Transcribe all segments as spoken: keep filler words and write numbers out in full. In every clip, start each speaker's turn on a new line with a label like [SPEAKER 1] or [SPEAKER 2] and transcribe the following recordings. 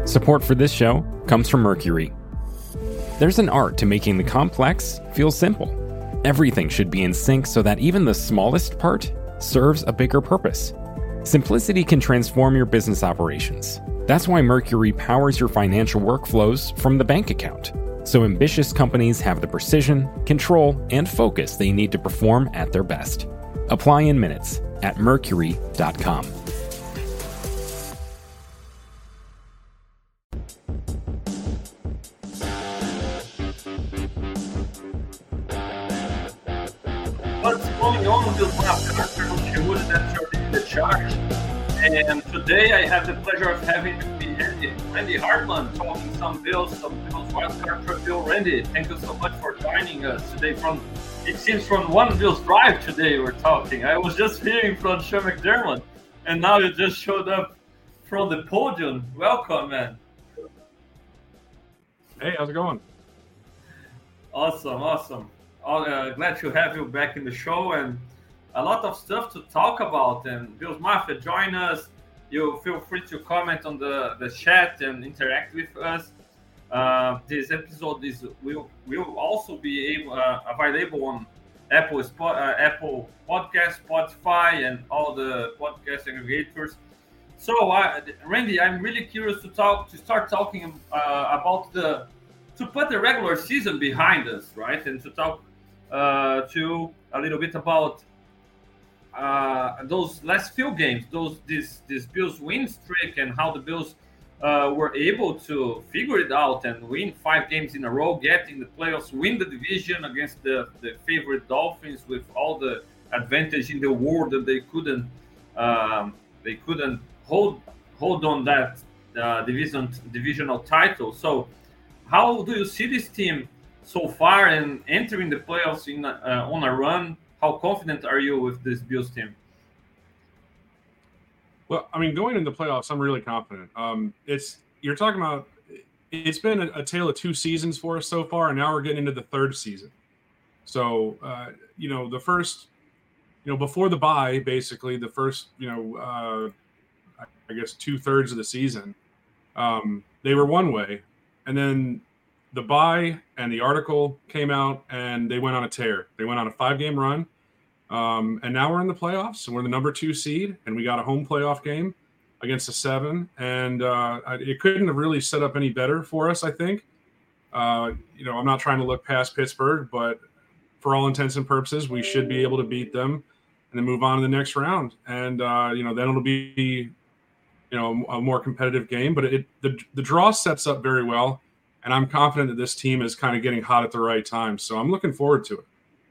[SPEAKER 1] Support for this show comes from Mercury. There's an art to making the complex feel simple. Everything should be in sync so that even the smallest part serves a bigger purpose. Simplicity can transform your business operations. That's why Mercury powers your financial workflows from the bank account, so ambitious companies have the precision, control, and focus they need to perform at their best. Apply in minutes at mercury dot com.
[SPEAKER 2] What's going on with my that's already the charge. And today I have the pleasure of having Randy, Randy Hartman talking some Bills, some Bills wildcard for Bill. Randy, thank you so much for joining us today. From it seems from one Bills drive today we're talking. I was just hearing from Sean McDermott, and now you just showed up from the podium. Welcome, man.
[SPEAKER 3] Hey, how's it going?
[SPEAKER 2] Awesome, awesome. Uh, glad to have you back in the show, and a lot of stuff to talk about. And Bills Mafia, join us. You feel free to comment on the, the chat and interact with us. Uh, this episode is will will also be able, uh, available on Apple Spot, uh, Apple Podcast, Spotify, and all the podcast aggregators. So, uh, Randy, I'm really curious to talk to start talking uh, about the to put the regular season behind us, right? And to talk uh, to a little bit about uh, those last few games, those this this Bills win streak, and how the Bills uh, were able to figure it out and win five games in a row, get in the playoffs, win the division against the, the favorite Dolphins with all the advantage in the world that they couldn't um, they couldn't hold hold on that uh, division divisional title. So, how do you see this team so far and entering the playoffs in uh, on a run? How confident are you with this Bills team?
[SPEAKER 3] Well, I mean, going into the playoffs, I'm really confident. Um, it's you're talking about. It's been a, a tale of two seasons for us so far, and now we're getting into the third season. So, uh, you know, the first, you know, before the bye, basically the first, you know, uh, I guess two thirds of the season, um, they were one way, and then the bye and the article came out, and they went on a tear. They went on a five-game run, um, and now we're in the playoffs, and we're the number two seed, and we got a home playoff game against a seven, and uh, it couldn't have really set up any better for us, I think. Uh, you know, I'm not trying to look past Pittsburgh, but for all intents and purposes, we should be able to beat them and then move on to the next round. And, uh, you know, then it'll be, you know, a more competitive game, but it the, the draw sets up very well. And I'm confident that this team is kind of getting hot at the right time. So I'm looking forward to it.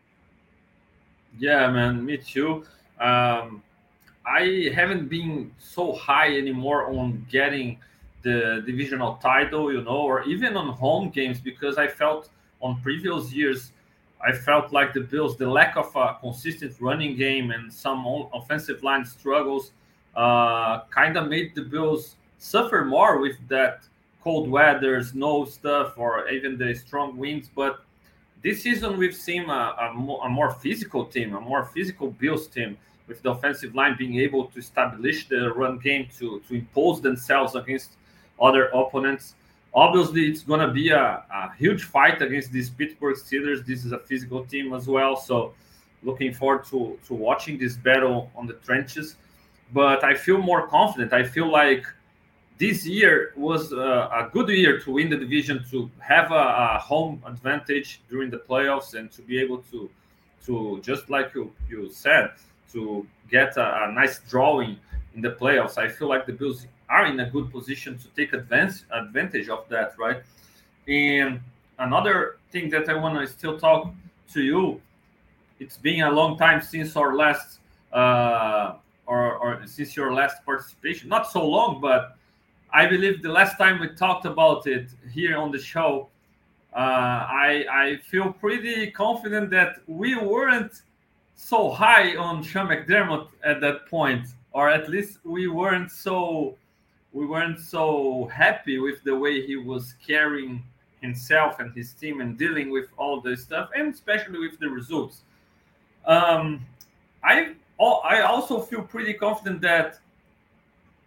[SPEAKER 2] Yeah, man, me too. Um, I haven't been so high anymore on getting the divisional title, you know, or even on home games, because I felt on previous years, I felt like the Bills, the lack of a consistent running game and some offensive line struggles uh, kind of made the Bills suffer more with that cold weather, snow stuff, or even the strong winds. But this season we've seen a, a, more, a more physical team, a more physical Bills team, with the offensive line being able to establish the run game, to, to impose themselves against other opponents. Obviously, it's going to be a, a huge fight against these Pittsburgh Steelers. This is a physical team as well. So looking forward to, to watching this battle on the trenches. But I feel more confident. I feel like this year was a, a good year to win the division, to have a, a home advantage during the playoffs, and to be able to, to just like you, you said, to get a, a nice drawing in the playoffs. I feel like the Bills are in a good position to take advance, advantage of that, right? And another thing that I want to still talk to you, it's been a long time since our last, uh, or, or since your last participation. Not so long, but I believe the last time we talked about it here on the show, uh, I, I feel pretty confident that we weren't so high on Sean McDermott at that point, or at least we weren't so we weren't so happy with the way he was carrying himself and his team and dealing with all the stuff, and especially with the results. Um, I I also feel pretty confident that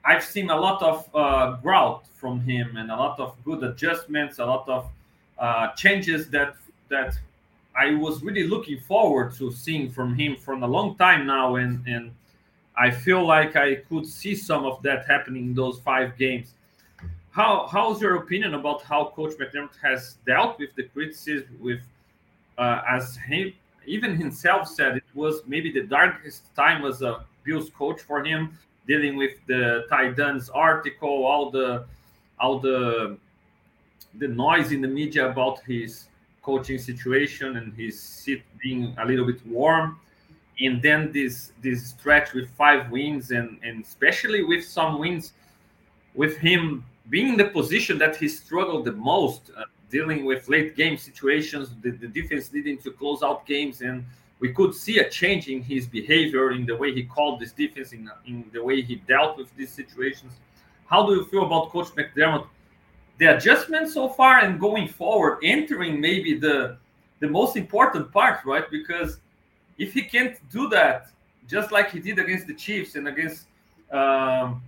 [SPEAKER 2] I've seen a lot of uh, growth from him and a lot of good adjustments, a lot of uh, changes that that I was really looking forward to seeing from him for a long time now, and and I feel like I could see some of that happening in those five games. How how's your opinion about how Coach McDermott has dealt with the criticism? With uh, as he even himself said, it was maybe the darkest time as a Bills coach for him, dealing with the Ty Dunn's article, all the all the the noise in the media about his coaching situation and his seat being a little bit warm, and then this this stretch with five wins, and and especially with some wins with him being in the position that he struggled the most, uh, dealing with late game situations, the, the defense needing to close out games, and we could see a change in his behavior, in the way he called this defense, in, in the way he dealt with these situations. How do you feel about Coach McDermott, the adjustments so far, and going forward, entering maybe the the most important part, right? Because if he can't do that, just like he did against the Chiefs and against um,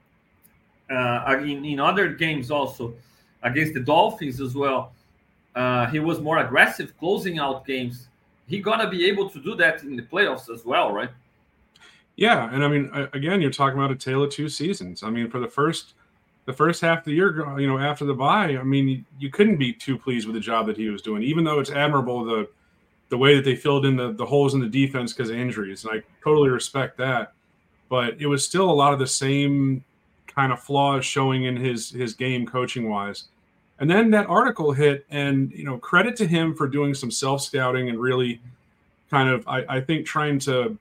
[SPEAKER 2] uh, in, in other games also, against the Dolphins as well, uh, he was more aggressive closing out games. He gonna be able to do that in the playoffs as well, right?
[SPEAKER 3] Yeah, and I mean, again, you're talking about a tale of two seasons. I mean, for the first the first half of the year, you know, after the bye, I mean, you couldn't be too pleased with the job that he was doing, even though it's admirable the the way that they filled in the, the holes in the defense because of injuries, and I totally respect that. But it was still a lot of the same kind of flaws showing in his his game coaching wise. And then that article hit, and you know, credit to him for doing some self scouting and really kind of, I, I think, trying to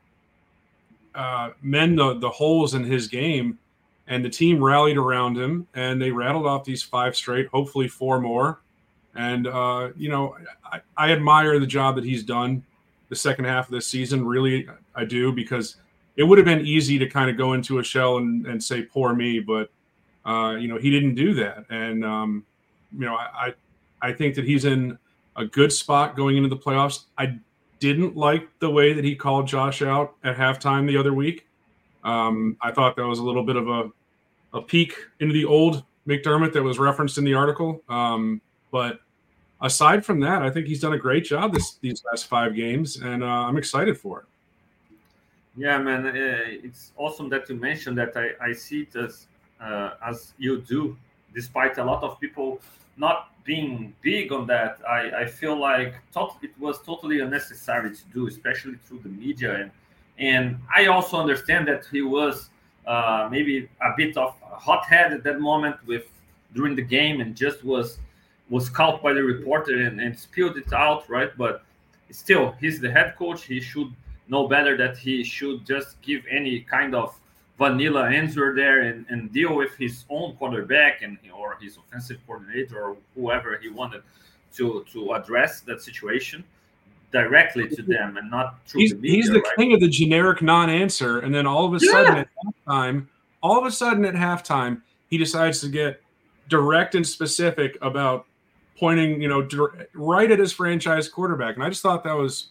[SPEAKER 3] uh, mend the, the holes in his game. And the team rallied around him, and they rattled off these five straight, hopefully four more. And uh, you know, I, I admire the job that he's done the second half of this season. Really, I do, because it would have been easy to kind of go into a shell and, and say, poor me, but uh, you know, he didn't do that. And um, you know, I I think that he's in a good spot going into the playoffs. I didn't like the way that he called Josh out at halftime the other week. Um, I thought that was a little bit of a, a peek into the old McDermott that was referenced in the article. Um, but aside from that, I think he's done a great job this these last five games, and uh, I'm excited for it.
[SPEAKER 2] Yeah, man, uh, it's awesome that you mentioned that. I, I see it as uh, as you do, despite a lot of people not being big on that. I, I feel like tot- it was totally unnecessary to do, especially through the media. And And I also understand that he was uh, maybe a bit of a hothead at that moment with during the game, and just was was caught by the reporter and, and spilled it out, right? But still, he's the head coach. He should know better, that he should just give any kind of vanilla answer there and, and deal with his own quarterback and or his offensive coordinator or whoever he wanted to to address that situation directly to them, and not through
[SPEAKER 3] he's,
[SPEAKER 2] the media.
[SPEAKER 3] He's the
[SPEAKER 2] right?
[SPEAKER 3] king of the generic non-answer, and then all of a
[SPEAKER 2] Yeah.
[SPEAKER 3] sudden at halftime, all of a sudden at halftime, he decides to get direct and specific about pointing, you know, dir- right at his franchise quarterback. And I just thought that was,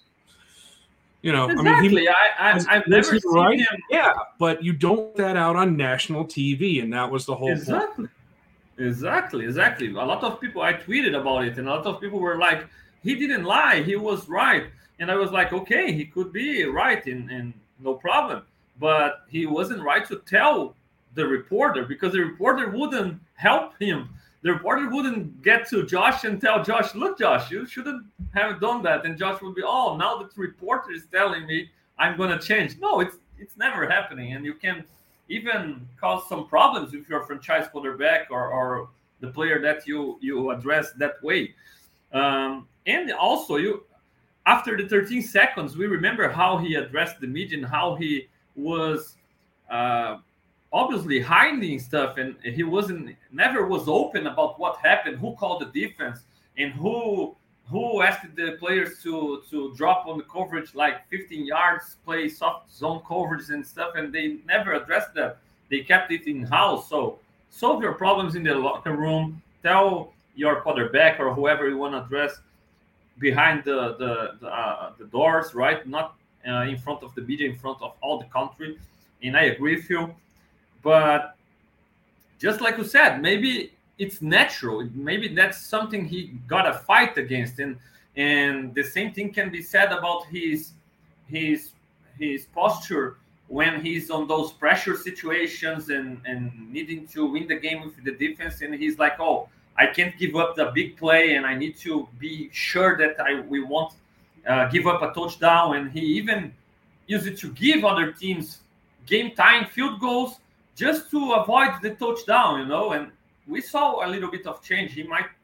[SPEAKER 3] you know,
[SPEAKER 2] Exactly.
[SPEAKER 3] I mean, he,
[SPEAKER 2] I, I,
[SPEAKER 3] was-
[SPEAKER 2] I've
[SPEAKER 3] was
[SPEAKER 2] never
[SPEAKER 3] he
[SPEAKER 2] seen
[SPEAKER 3] right?
[SPEAKER 2] him.
[SPEAKER 3] Yeah, but you don't put that out on national T V, and that was the whole point.
[SPEAKER 2] Exactly. Exactly. Exactly. A lot of people, I tweeted about it, and a lot of people were like, he didn't lie, he was right. And I was like, okay, he could be right, and, and no problem. But he wasn't right to tell the reporter, because the reporter wouldn't help him. The reporter wouldn't get to Josh and tell Josh, look, Josh, you shouldn't have done that. And Josh would be, oh, now that the reporter is telling me I'm going to change. No, it's it's never happening. And you can even cause some problems with your franchise quarterback or, or the player that you, you address that way. Um, and also, you after the thirteen seconds, we remember how he addressed the media and how he was uh, obviously hiding stuff, and he wasn't never was open about what happened, who called the defense, and who who asked the players to to drop on the coverage like fifteen yards, play soft zone coverage and stuff, and they never addressed that. They kept it in house. So solve your problems in the locker room. Tell your quarterback or whoever you want to address behind the the the, uh, the doors, right? Not uh, in front of the media, in front of all the country. And I agree with you. But just like you said, maybe it's natural. Maybe that's something he got to fight against, and and the same thing can be said about his his his posture when he's on those pressure situations and and needing to win the game with the defense, and he's like, oh, I can't give up the big play, and I need to be sure that I we won't uh, give up a touchdown. And he even used it to give other teams game-tying field goals just to avoid the touchdown, you know. And we saw a little bit of change. He might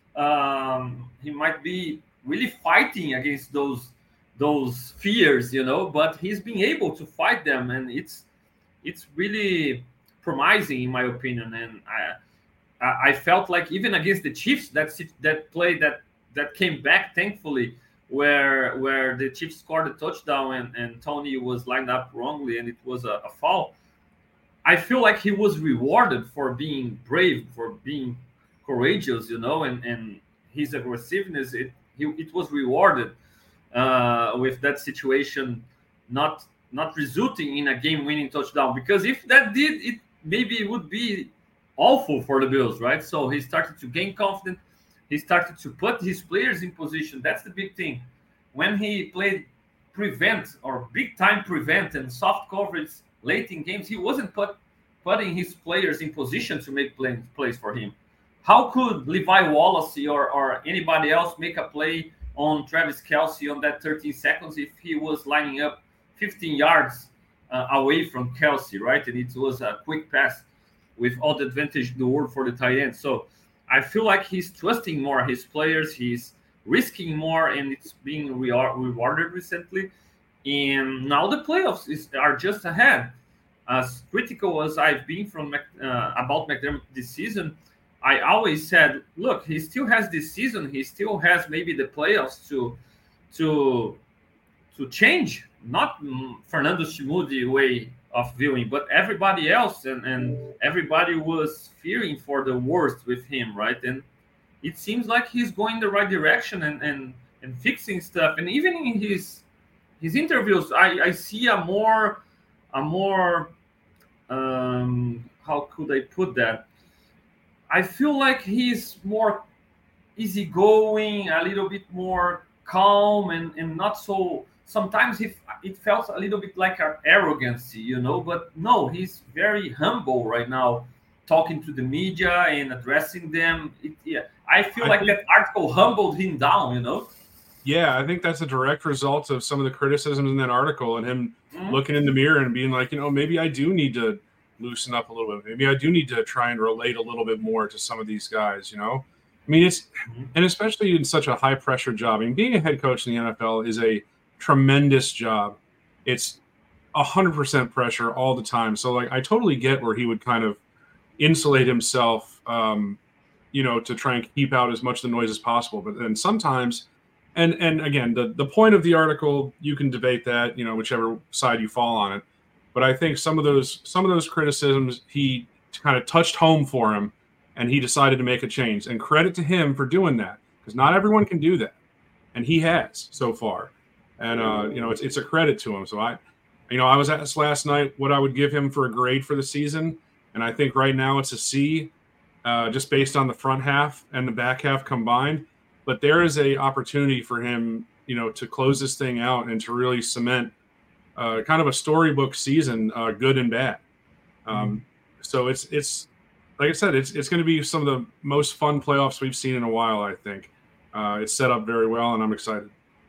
[SPEAKER 2] um, he might be really fighting against those those fears, you know, but he's being able to fight them, and it's it's really promising in my opinion. And I I felt like even against the Chiefs, that that play that that came back thankfully, where where the Chiefs scored a touchdown and, and Tony was lined up wrongly and it was a, a foul. I feel like he was rewarded for being brave, for being courageous, you know, and, and his aggressiveness, it he, it was rewarded uh, with that situation not not resulting in a game-winning touchdown. Because if that did, it maybe it would be awful for the Bills, right? So he started to gain confidence. He started to put his players in position. That's the big thing. When he played prevent or big-time prevent and soft coverage late in games, he wasn't put, putting his players in position to make play, plays for him. How could Levi Wallace or, or anybody else make a play on Travis Kelce on that thirteen seconds if he was lining up fifteen yards uh, away from Kelce, right? And it was a quick pass with all the advantage in the world for the tight end. So I feel like he's trusting more his players. He's risking more, and it's being re- rewarded recently. And now the playoffs is, are just ahead. As critical as I've been from uh, about McDermott this season, I always said, look, he still has this season. He still has maybe the playoffs to to to change. Not Fernando Shimudi way of viewing, but everybody else, and, and everybody was fearing for the worst with him, right? And it seems like he's going the right direction and and, and fixing stuff. And even in his his interviews, I, I see a more a more um, how could I put that? I feel like he's more easygoing, a little bit more calm, and, and not so. Sometimes it, it felt a little bit like an arrogancy, you know, but no, he's very humble right now, talking to the media and addressing them. It, yeah, I feel I like think, that article humbled him down, you know?
[SPEAKER 3] Yeah, I think that's a direct result of some of the criticisms in that article and him mm-hmm. looking in the mirror and being like, you know, maybe I do need to loosen up a little bit. Maybe I do need to try and relate a little bit more to some of these guys, you know? I mean, it's, mm-hmm. and especially in such a high pressure job. I mean, being a head coach in the N F L is a tremendous job. It's a hundred percent pressure all the time. So like, I totally get where he would kind of insulate himself, um, you know, to try and keep out as much of the noise as possible. But then sometimes, and, and again, the, the point of the article, you can debate that, you know, whichever side you fall on it. But I think some of those, some of those criticisms, he kind of touched home for him and he decided to make a change, and credit to him for doing that, because not everyone can do that. And he has so far. And, uh, you know, it's it's a credit to him. So, I, you know, I was asked last night what I would give him for a grade for the season. And I think right now it's a C, uh, just based on the front half and the back half combined. But there is a opportunity for him, you know, to close this thing out and to really cement uh, kind of a storybook season, uh, good and bad. Um, mm-hmm. So it's, it's like I said, it's it's going to be some of the most fun playoffs we've seen in a while, I think. Uh, it's set up very well, and I'm excited.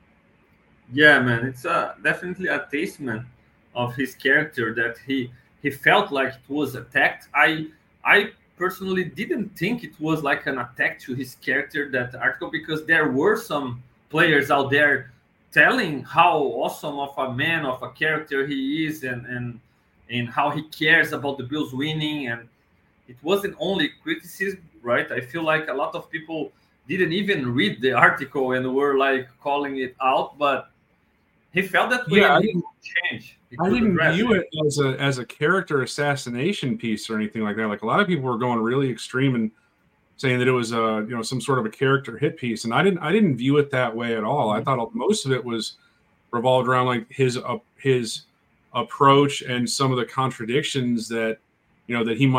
[SPEAKER 2] Yeah, man, it's uh, definitely a testament of his character that he he felt like it was attacked. I I personally didn't think it was like an attack to his character, that article, because there were some players out there telling how awesome of a man, of a character he is, and and and how he cares about the Bills winning. And it wasn't only criticism, right? I feel like a lot of people didn't even read the article and were like calling it out, but he felt that way.
[SPEAKER 3] Yeah,
[SPEAKER 2] and
[SPEAKER 3] I
[SPEAKER 2] he change. He
[SPEAKER 3] I didn't view it as a as a character assassination piece or anything like that. Like, a lot of people were going really extreme and saying that it was a you know some sort of a character hit piece, and I didn't I didn't view it that way at all. I thought most of it was revolved around like his uh, his approach and some of the contradictions that you know that he might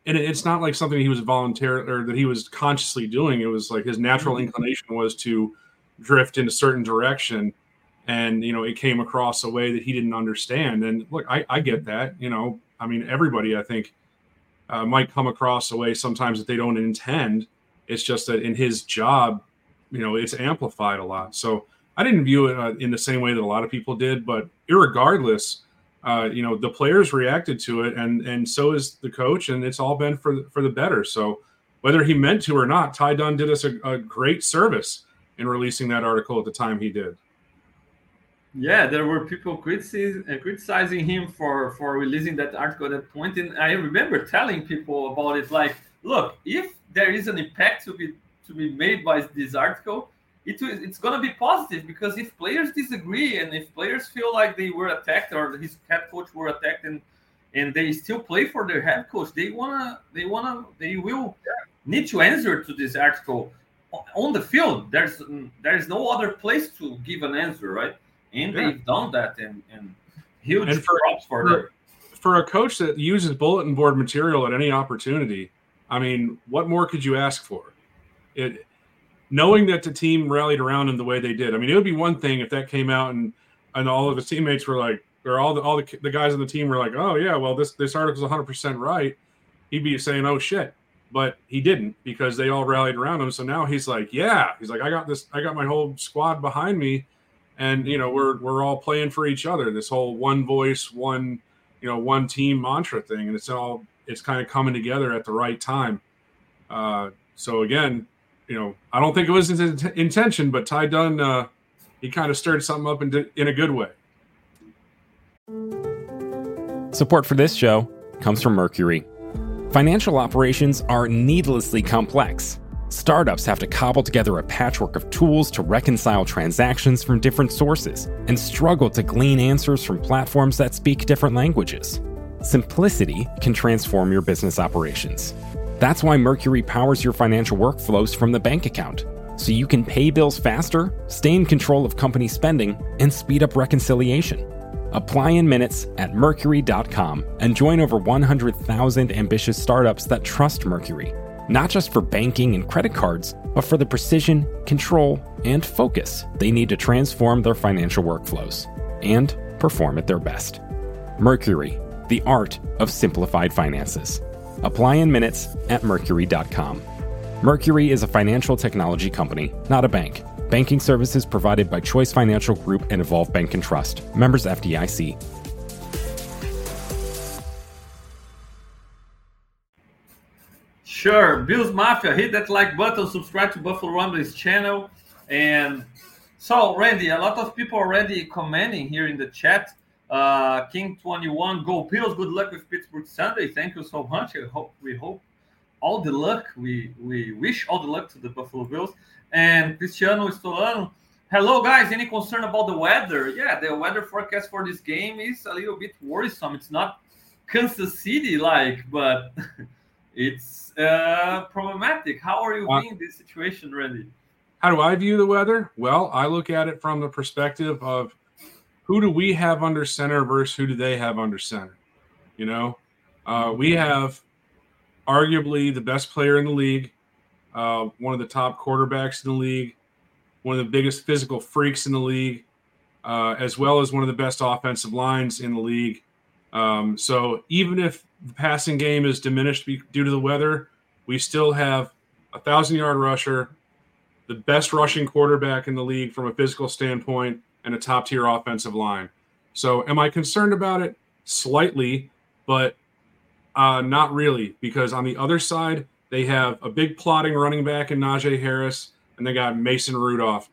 [SPEAKER 3] and it's not like something he was voluntarily or that he was consciously doing. It was like his natural inclination was to drift in a certain direction. And, you know, it came across a way that he didn't understand. And look, I, I get that, you know, I mean, everybody, I think, uh, might come across a way sometimes that they don't intend. It's just that in his job, you know, it's amplified a lot. So I didn't view it uh, in the same way that a lot of people did, but irregardless, uh, you know, the players reacted to it, and and so is the coach, and it's all been for, for the better. So whether he meant to or not, Ty Dunne did us a, a great service in releasing that article at the time he did.
[SPEAKER 2] Yeah, there were people criticizing, uh, criticizing him for, for releasing that article at that point. And I remember telling people about it, like, look, if there is an impact to be to be made by this article, it, it's going to be positive, because if players disagree and if players feel like they were attacked or his head coach were attacked and and they still play for their head coach, they wanna they wanna they will need to answer to this article on the field. There's there's no other place to give an answer, right? And yeah. they've done that, and, and huge and for, props for, for them.
[SPEAKER 3] For a coach that uses bulletin board material at any opportunity, I mean, what more could you ask for? It, knowing that the team rallied around him the way they did. I mean, it would be one thing if that came out and, and all of his teammates were like, or all the all the, the guys on the team were like, oh, yeah, well, this, this article's one hundred percent right. He'd be saying, oh, shit. But he didn't, because they all rallied around him. So now he's like, yeah. He's like, I got this. I got my whole squad behind me. And, you know, we're we're all playing for each other. This whole one voice, one, you know, one team mantra thing. And it's all it's kind of coming together at the right time. Uh, so, again, you know, I don't think it was his intention, but Ty Dunne, uh, he kind of stirred something up in, in a good way.
[SPEAKER 1] Support for this show comes from Mercury. Financial operations are needlessly complex. Startups have to cobble together a patchwork of tools to reconcile transactions from different sources and struggle to glean answers from platforms that speak different languages. Simplicity can transform your business operations. That's why Mercury powers your financial workflows from the bank account, so you can pay bills faster, stay in control of company spending, and speed up reconciliation. Apply in minutes at Mercury dot com and join over one hundred thousand ambitious startups that trust Mercury. Not just for banking and credit cards, but for the precision, control, and focus they need to transform their financial workflows and perform at their best. Mercury, the art of simplified finances. Apply in minutes at Mercury dot com. Mercury is a financial technology company, not a bank. Banking services provided by Choice Financial Group and Evolve Bank and Trust. Members F D I C.
[SPEAKER 2] Sure, Bills Mafia, hit that like button, subscribe to Buffalo Rumblings channel. And so, Randy, a lot of people already commenting here in the chat. Uh, King twenty-one, go Bills, good luck with Pittsburgh Sunday. Thank you so much. I hope we hope all the luck. We we wish all the luck to the Buffalo Bills. And Cristiano Stolano, hello guys, any concern about the weather? Yeah, the weather forecast for this game is a little bit worrisome. It's not Kansas City like, but it's uh, problematic. How are you viewing this situation, Randy?
[SPEAKER 3] How do I view the weather? Well, I look at it from the perspective of who do we have under center versus who do they have under center? You know, uh, we have arguably the best player in the league, uh, one of the top quarterbacks in the league, one of the biggest physical freaks in the league, uh, as well as one of the best offensive lines in the league. Um, so even if the passing game is diminished due to the weather, we still have a thousand-yard rusher, the best rushing quarterback in the league from a physical standpoint, and a top-tier offensive line. So am I concerned about it? Slightly, but uh, not really, because on the other side, they have a big plotting running back in Najee Harris, and they got Mason Rudolph,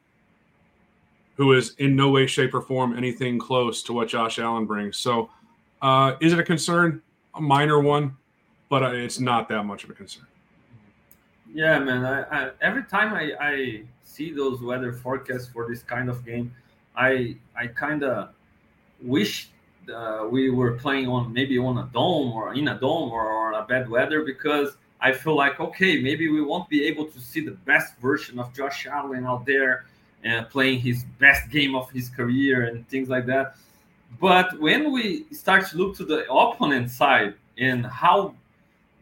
[SPEAKER 3] who is in no way, shape, or form anything close to what Josh Allen brings. So uh, is it a concern? A minor one, but uh, it's not that much of a concern.
[SPEAKER 2] Yeah, man. I, I, every time I, I see those weather forecasts for this kind of game, I I kind of wish uh, we were playing on maybe on a dome or in a dome or, or a bad weather, because I feel like, okay, maybe we won't be able to see the best version of Josh Allen out there and playing his best game of his career and things like that. But when we start to look to the opponent side and how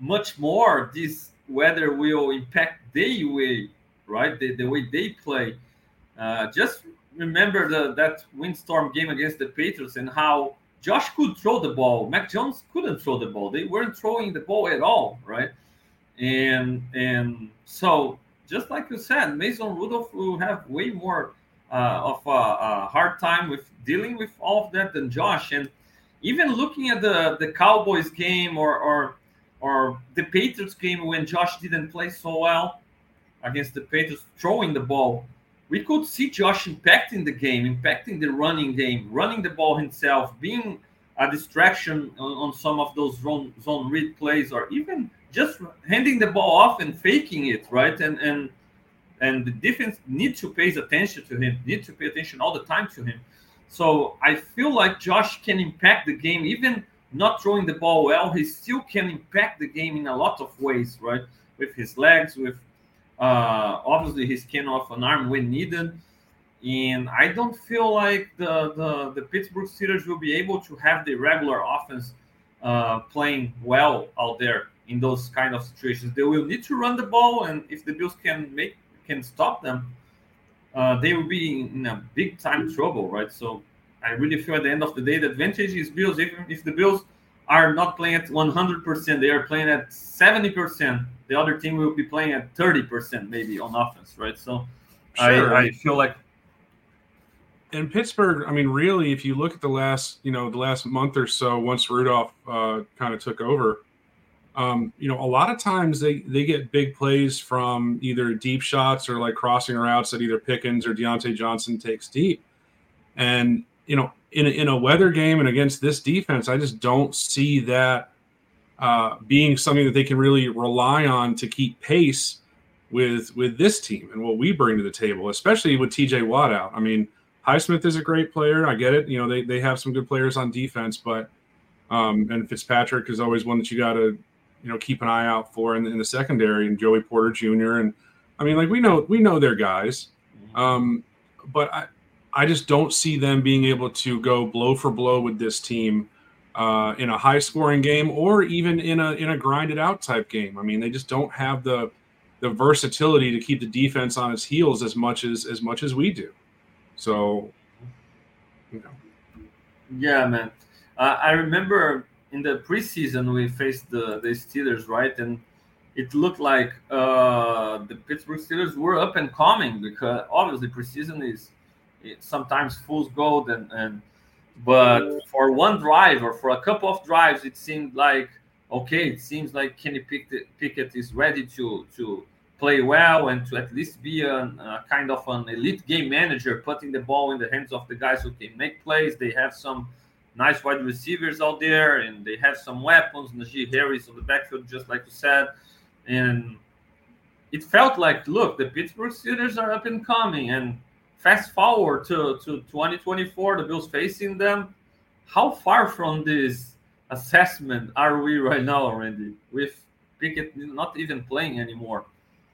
[SPEAKER 2] much more this weather will impact their way, right? The, the way they play. Uh, just remember the, that windstorm game against the Patriots and how Josh could throw the ball. Mac Jones couldn't throw the ball. They weren't throwing the ball at all, right? And and so just like you said, Mason Rudolph will have way more uh, of a, a hard time with dealing with all of that than Josh. And even looking at the, the Cowboys game or, or or the Patriots game when Josh didn't play so well against the Patriots, throwing the ball, we could see Josh impacting the game, impacting the running game, running the ball himself, being a distraction on, on some of those zone, zone read plays, or even just handing the ball off and faking it, right? And and and the defense needs to pay attention to him, need to pay attention all the time to him. So I feel like Josh can impact the game, even not throwing the ball well. He still can impact the game in a lot of ways, right? With his legs, with uh, obviously his skin off an arm when needed. And I don't feel like the, the, the Pittsburgh Steelers will be able to have the regular offense uh, playing well out there in those kind of situations. They will need to run the ball, and if the Bills can make can stop them, uh, they will be in a big time trouble, right? So I really feel at the end of the day, the advantage is Bills. Even if the Bills are not playing at one hundred percent, they are playing at seventy percent. The other team will be playing at thirty percent maybe on offense, right? So
[SPEAKER 3] Sure.
[SPEAKER 2] I, I feel like.
[SPEAKER 3] In Pittsburgh, I mean, really, if you look at the last, you know, the last month or so, once Rudolph uh, kind of took over, um, you know, a lot of times they, they get big plays from either deep shots or like crossing routes that either Pickens or Deontay Johnson takes deep. And, you know, in, in a weather game and against this defense, I just don't see that uh, being something that they can really rely on to keep pace with with this team and what we bring to the table, especially with T J Watt out. I mean, Highsmith is a great player. I get it. You know, they, they have some good players on defense, but um, and Fitzpatrick is always one that you got to, you know, keep an eye out for in, in the secondary, and Joey Porter Junior And I mean, like we know we know they're guys, um, but I I just don't see them being able to go blow for blow with this team uh, in a high scoring game or even in a in a grinded out type game. I mean, they just don't have the the versatility to keep the defense on its heels as much as as much as we do. So, you know.
[SPEAKER 2] Yeah, man. Uh, I remember in the preseason we faced the, the Steelers, right? And it looked like uh, the Pittsburgh Steelers were up and coming because obviously preseason is it sometimes fool's gold. And, and but for one drive or for a couple of drives, it seemed like, okay, it seems like Kenny Pickett, Pickett is ready to to play well and to at least be a, a kind of an elite game manager, putting the ball in the hands of the guys who can make plays. They have some nice wide receivers out there, and they have some weapons. Najee Harris on the backfield, just like you said. And it felt like, look, the Pittsburgh Steelers are up and coming. And fast forward to, to twenty twenty-four, the Bills facing them. How far from this assessment are we right now, Randy, with Pickett not even playing anymore?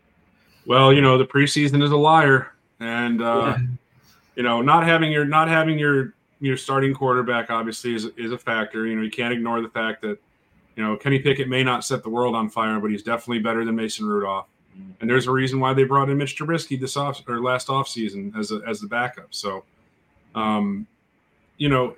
[SPEAKER 3] Well, you know, the preseason is a liar, and uh, yeah. you know, not having your not having your your starting quarterback obviously is is a factor. You know, you can't ignore the fact that, you know, Kenny Pickett may not set the world on fire, but he's definitely better than Mason Rudolph. Mm-hmm. And there's a reason why they brought in Mitch Trubisky this off or last offseason as a, as the backup. So, um, you know,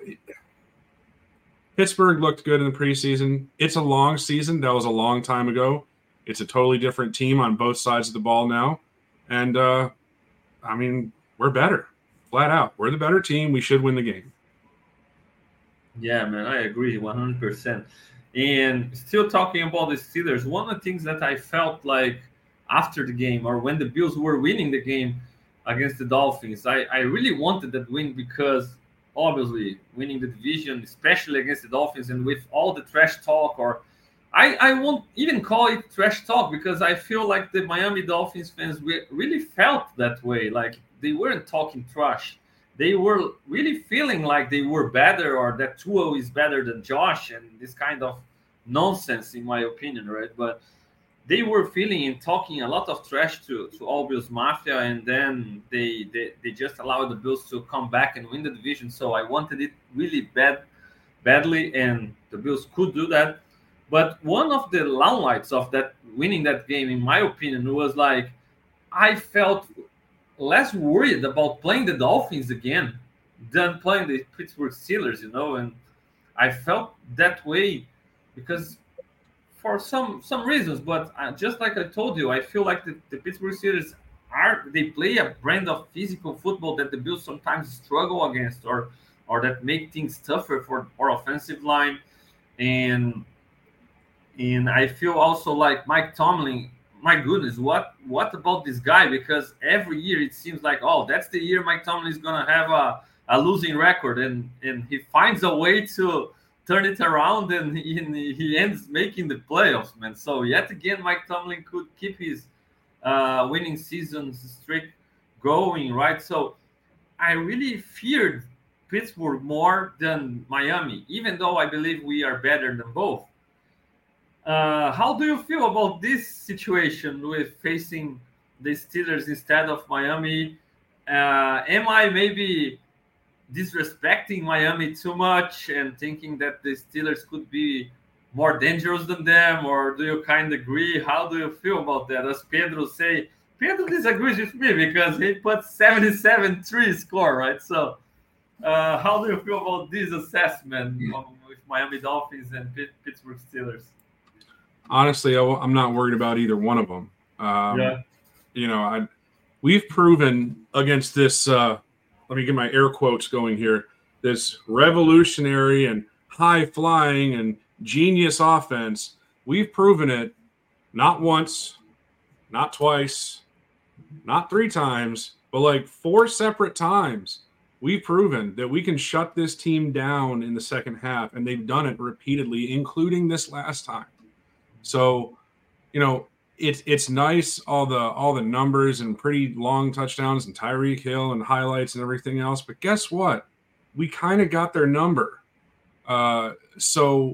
[SPEAKER 3] Pittsburgh looked good in the preseason. It's a long season. That was a long time ago. It's a totally different team on both sides of the ball now. And, uh, I mean, we're better. Flat out. We're the better team. We should win the game.
[SPEAKER 2] Yeah, man, I agree one hundred percent. And still talking about the Steelers, one of the things that I felt like after the game or when the Bills were winning the game against the Dolphins, I, I really wanted that win because obviously winning the division, especially against the Dolphins and with all the trash talk or I, I won't even call it trash talk because I feel like the Miami Dolphins fans really felt that way. Like they weren't talking trash. They were really feeling like they were better or that Tua is better than Josh and this kind of nonsense, in my opinion, right? But they were feeling and talking a lot of trash to, to all Bills Mafia, and then they, they, they just allowed the Bills to come back and win the division. So I wanted it really bad, badly, and the Bills could do that. But one of the lowlights of that winning that game, in my opinion, was like I felt less worried about playing the Dolphins again than playing the Pittsburgh Steelers, you know, and I felt that way because for some some reasons, but uh, just like I told you, I feel like the, the Pittsburgh Steelers are they play a brand of physical football that the Bills sometimes struggle against, or or that make things tougher for our offensive line, and and I feel also like Mike Tomlin. My goodness, what what about this guy? Because every year it seems like, oh, that's the year Mike Tomlin is gonna have a, a losing record, and and he finds a way to turn it around, and he, and he ends making the playoffs, man. So yet again, Mike Tomlin could keep his uh, winning season streak going, right? So I really feared Pittsburgh more than Miami, even though I believe we are better than both. Uh, how do you feel about this situation with facing the Steelers instead of Miami? Uh, am I maybe disrespecting Miami too much and thinking that the Steelers could be more dangerous than them, or do you kind of agree? How do you feel about that? As Pedro say, Pedro disagrees with me because he put seventy-seven three score, right? So uh, how do you feel about this assessment of, with Miami Dolphins and Pittsburgh Steelers?
[SPEAKER 3] Honestly, I'm not worried about either one of them. Um,
[SPEAKER 2] yeah.
[SPEAKER 3] You know, I we've proven against this, uh, let me get my air quotes going here, this revolutionary and high-flying and genius offense. We've proven it not once, not twice, not three times, but like four separate times. We've proven that we can shut this team down in the second half, and they've done it repeatedly, including this last time. So, you know, it's it's nice, all the all the numbers and pretty long touchdowns and Tyreek Hill and highlights and everything else. But guess what? We kind of got their number. Uh, so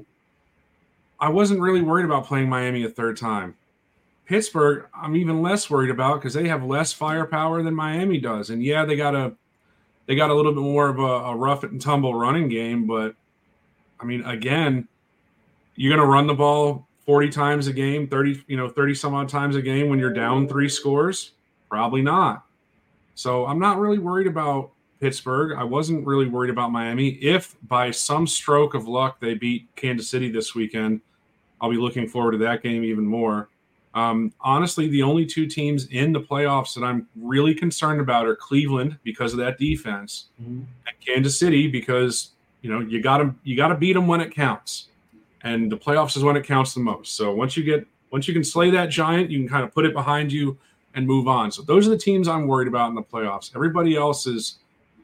[SPEAKER 3] I wasn't really worried about playing Miami a third time. Pittsburgh, I'm even less worried about because they have less firepower than Miami does. And yeah, they got a they got a little bit more of a, a rough and tumble running game. But I mean, again, you're going to run the ball forty times a game, thirty, you know, thirty some odd times a game when you're down three scores? Probably not. So I'm not really worried about Pittsburgh. I wasn't really worried about Miami. If by some stroke of luck they beat Kansas City this weekend, I'll be looking forward to that game even more. Um, honestly, the only two teams in the playoffs that I'm really concerned about are Cleveland because of that defense, mm-hmm. and Kansas City because, you know, you got to you got to beat them when it counts. And the playoffs is when it counts the most. So once you get, once you can slay that giant, you can kind of put it behind you and move on. So those are the teams I'm worried about in the playoffs. Everybody else is,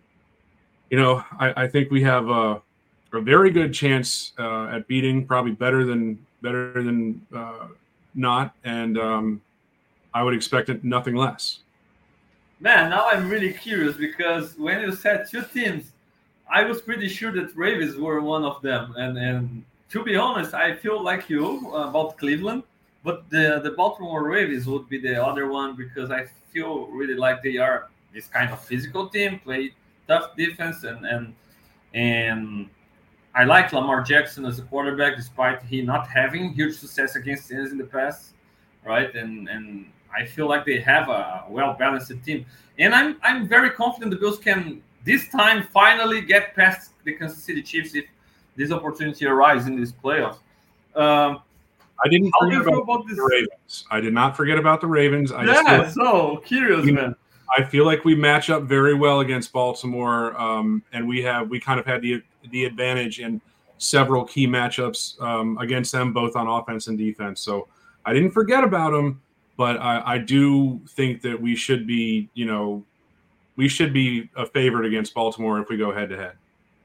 [SPEAKER 3] you know, I, I think we have a, a very good chance uh, at beating, probably better than better than uh, not. And um, I would expect it nothing less.
[SPEAKER 2] Man, now I'm really curious because when you said two teams, I was pretty sure that Ravens were one of them, and and. To be honest, I feel like you about Cleveland, but the, the Baltimore Ravens would be the other one because I feel really like they are this kind of physical team, play tough defense, and and and I like Lamar Jackson as a quarterback, despite he not having huge success against teams in the past, right? And and I feel like they have a well-balanced team, and I'm I'm very confident the Bills can this time finally get past the Kansas City Chiefs if this opportunity arises in these playoffs. Um,
[SPEAKER 3] I didn't forget about, about the Ravens. I did not forget about the Ravens. I
[SPEAKER 2] yeah, just so curious,
[SPEAKER 3] you
[SPEAKER 2] man.
[SPEAKER 3] Know, I feel like we match up very well against Baltimore, um, and we have we kind of had the the advantage in several key matchups um, against them, both on offense and defense. So I didn't forget about them, but I, I do think that we should be, you know, we should be a favorite against Baltimore if we go head to head.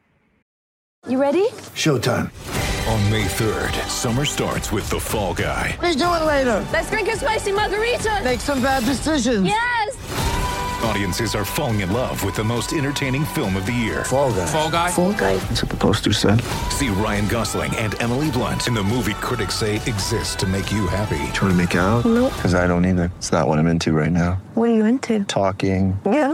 [SPEAKER 4] You ready?
[SPEAKER 5] Showtime.
[SPEAKER 6] On May third, summer starts with The Fall Guy.
[SPEAKER 5] Let's do it later.
[SPEAKER 4] Let's drink a spicy margarita.
[SPEAKER 5] Make some bad decisions.
[SPEAKER 4] Yes.
[SPEAKER 6] Audiences are falling in love with the most entertaining film of the year.
[SPEAKER 5] Fall Guy.
[SPEAKER 6] Fall Guy?
[SPEAKER 4] Fall Guy.
[SPEAKER 5] That's what the poster said.
[SPEAKER 6] See Ryan Gosling and Emily Blunt in the movie critics say exists to make you happy.
[SPEAKER 5] Trying to make it out?
[SPEAKER 4] Nope.
[SPEAKER 5] Because I don't either. It's not what I'm into right now.
[SPEAKER 4] What are you into?
[SPEAKER 5] Talking.
[SPEAKER 4] Yeah.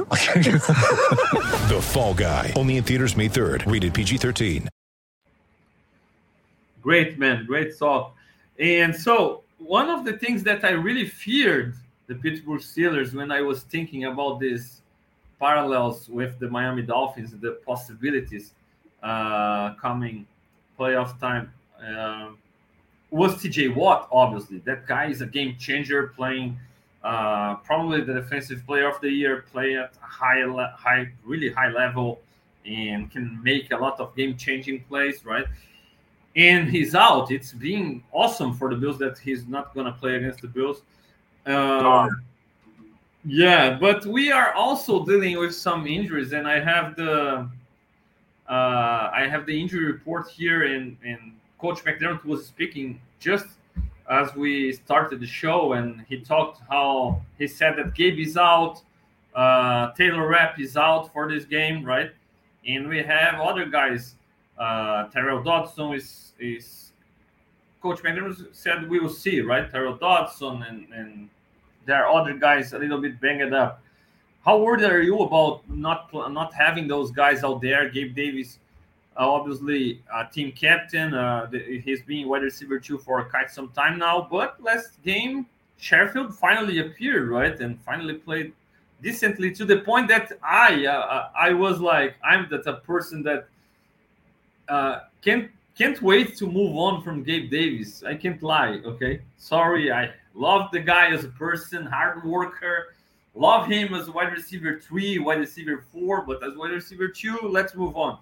[SPEAKER 6] The Fall Guy. Only in theaters May third. Rated P G thirteen.
[SPEAKER 2] Great, man. Great talk. And so one of the things that I really feared the Pittsburgh Steelers when I was thinking about these parallels with the Miami Dolphins, the possibilities uh, coming playoff time, uh, was T J Watt. Obviously, that guy is a game changer, playing uh, probably the defensive player of the year, play at a high, le- high, really high level, and can make a lot of game changing plays, right? And he's out. It's been awesome for the Bills that he's not going to play against the Bills. Uh, yeah, but we are also dealing with some injuries, and I have the uh, I have the injury report here, and, and Coach McDermott was speaking just as we started the show, and he talked how he said that Gabe is out, uh, Taylor Rapp is out for this game, right? And we have other guys. Uh, Tyrell Dodson is is Coach McDermott said we will see, right? Tyrell Dodson and, and there are other guys a little bit banged up. How worried are you about not not having those guys out there? Gabe Davis, uh, obviously uh, team captain. Uh, the, he's been wide receiver two for quite some time now. But last game, Sherfield finally appeared, right, and finally played decently to the point that I uh, I was like, I'm that a person that uh, can't can't wait to move on from Gabe Davis. I can't lie. Okay, sorry. I love the guy as a person, hard worker. Love him as wide receiver three, wide receiver four, but as wide receiver two, let's move on.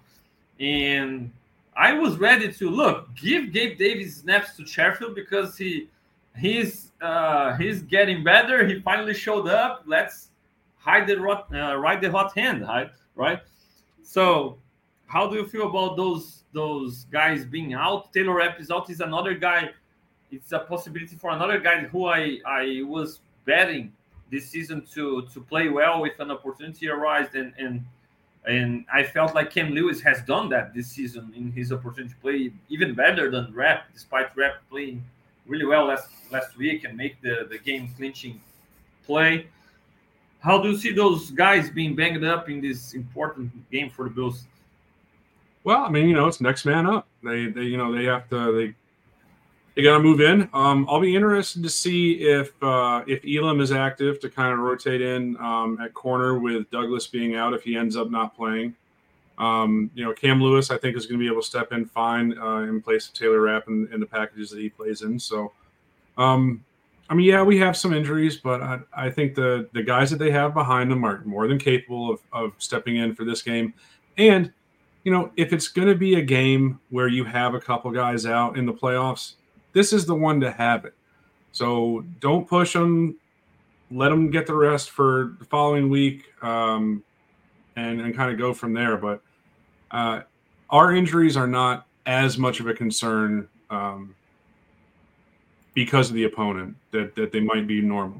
[SPEAKER 2] And I was ready to look, give Gabe Davis snaps to Sherfield because he he's uh, he's getting better. He finally showed up. Let's hide the rot, uh, ride the hot hand, right? Right. So, how do you feel about those those guys being out? Taylor Rapp is out. Is another guy. It's a possibility for another guy who I I was betting this season to to play well if an opportunity arises, and and and I felt like Cam Lewis has done that this season in his opportunity to play even better than Rapp, despite Rapp playing really well last last week and make the the game clinching play. How do you see those guys being banged up in this important game for the Bills?
[SPEAKER 3] Well, I mean, you know, it's next man up. They, they, you know, they have to, they, they got to move in. Um, I'll be interested to see if uh, if Elam is active to kind of rotate in um, at corner with Douglas being out if he ends up not playing. Um, you know, Cam Lewis, I think, is going to be able to step in fine uh, in place of Taylor Rapp in, in the packages that he plays in. So, um, I mean, yeah, we have some injuries, but I, I think the the guys that they have behind them are more than capable of of stepping in for this game. And, you know, if it's going to be a game where you have a couple guys out in the playoffs, this is the one to have it. So don't push them. Let them get the rest for the following week um, and, and kind of go from there. But uh, our injuries are not as much of a concern um, because of the opponent that, that they might be normally.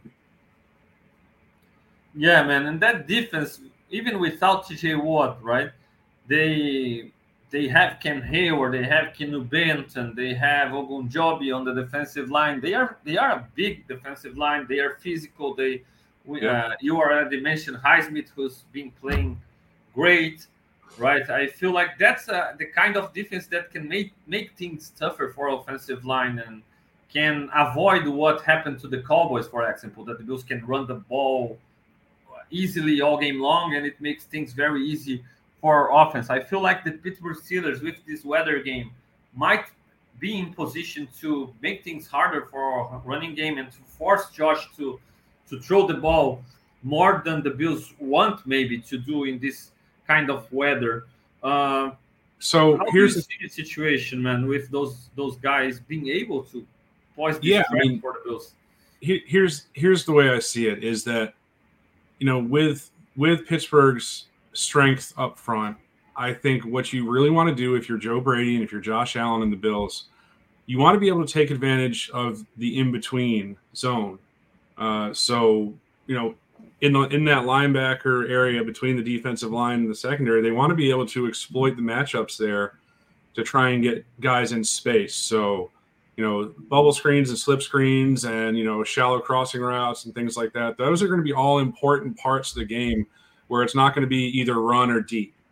[SPEAKER 2] Yeah, man. And that defense, even without T J Watt, right? They they have Cam Hayward, they have Kenu Benton, they have Ogunjobi on the defensive line. They are they are a big defensive line. They are physical. They yeah. uh, you already mentioned Highsmith, who's been playing great, right? I feel like that's uh, the kind of defense that can make make things tougher for offensive line and can avoid what happened to the Cowboys, for example, that the Bills can run the ball easily all game long, and it makes things very easy for offense. I feel like the Pittsburgh Steelers with this weather game might be in position to make things harder for a running game and to force Josh to to throw the ball more than the Bills want maybe to do in this kind of weather. Uh,
[SPEAKER 3] so
[SPEAKER 2] how
[SPEAKER 3] here's
[SPEAKER 2] do you see the situation, man, with those those guys being able to poise this
[SPEAKER 3] yeah,
[SPEAKER 2] threat
[SPEAKER 3] I mean,
[SPEAKER 2] for the Bills?
[SPEAKER 3] Here's here's the way I see it is that, you know, with with Pittsburgh's strength up front, I think what you really want to do if you're Joe Brady and if you're Josh Allen and the Bills, you want to be able to take advantage of the in-between zone. Uh, so, you know, in the in that linebacker area between the defensive line and the secondary, they want to be able to exploit the matchups there to try and get guys in space. So, you know, bubble screens and slip screens and, you know, shallow crossing routes and things like that. Those are going to be all important parts of the game where it's not going to be either run or deep.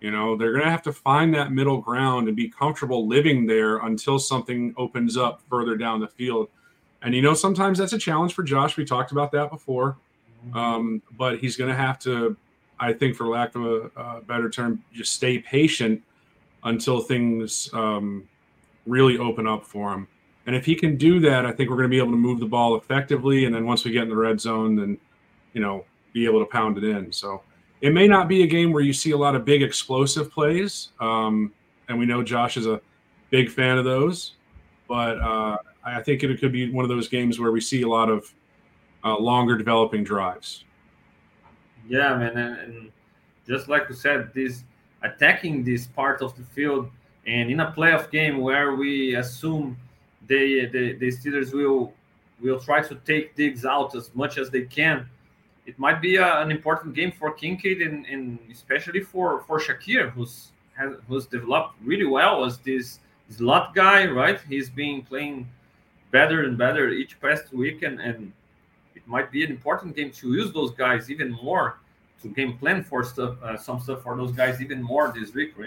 [SPEAKER 3] You know, they're going to have to find that middle ground and be comfortable living there until something opens up further down the field. And, you know, sometimes that's a challenge for Josh. We talked about that before. Um, but he's going to have to, I think, for lack of a, a better term, just stay patient until things um, really open up for him. And if he can do that, I think we're going to be able to move the ball effectively. And then once we get in the red zone, then, you know, be able to pound it in. So it may not be a game where you see a lot of big explosive plays. Um, and we know Josh is a big fan of those. But uh, I think it could be one of those games where we see a lot of uh, longer developing drives.
[SPEAKER 2] Yeah, man. And, and just like you said, this attacking this part of the field, and in a playoff game where we assume they, the, the Steelers will will try to take Diggs out as much as they can, it might be a, an important game for Kincaid and, and especially for, for Shakir, who's has, who's developed really well as this slot guy, right? He's been playing better and better each past week, and, and it might be an important game to use those guys even more, to game plan for stuff, uh, some stuff for those guys even more this week, right?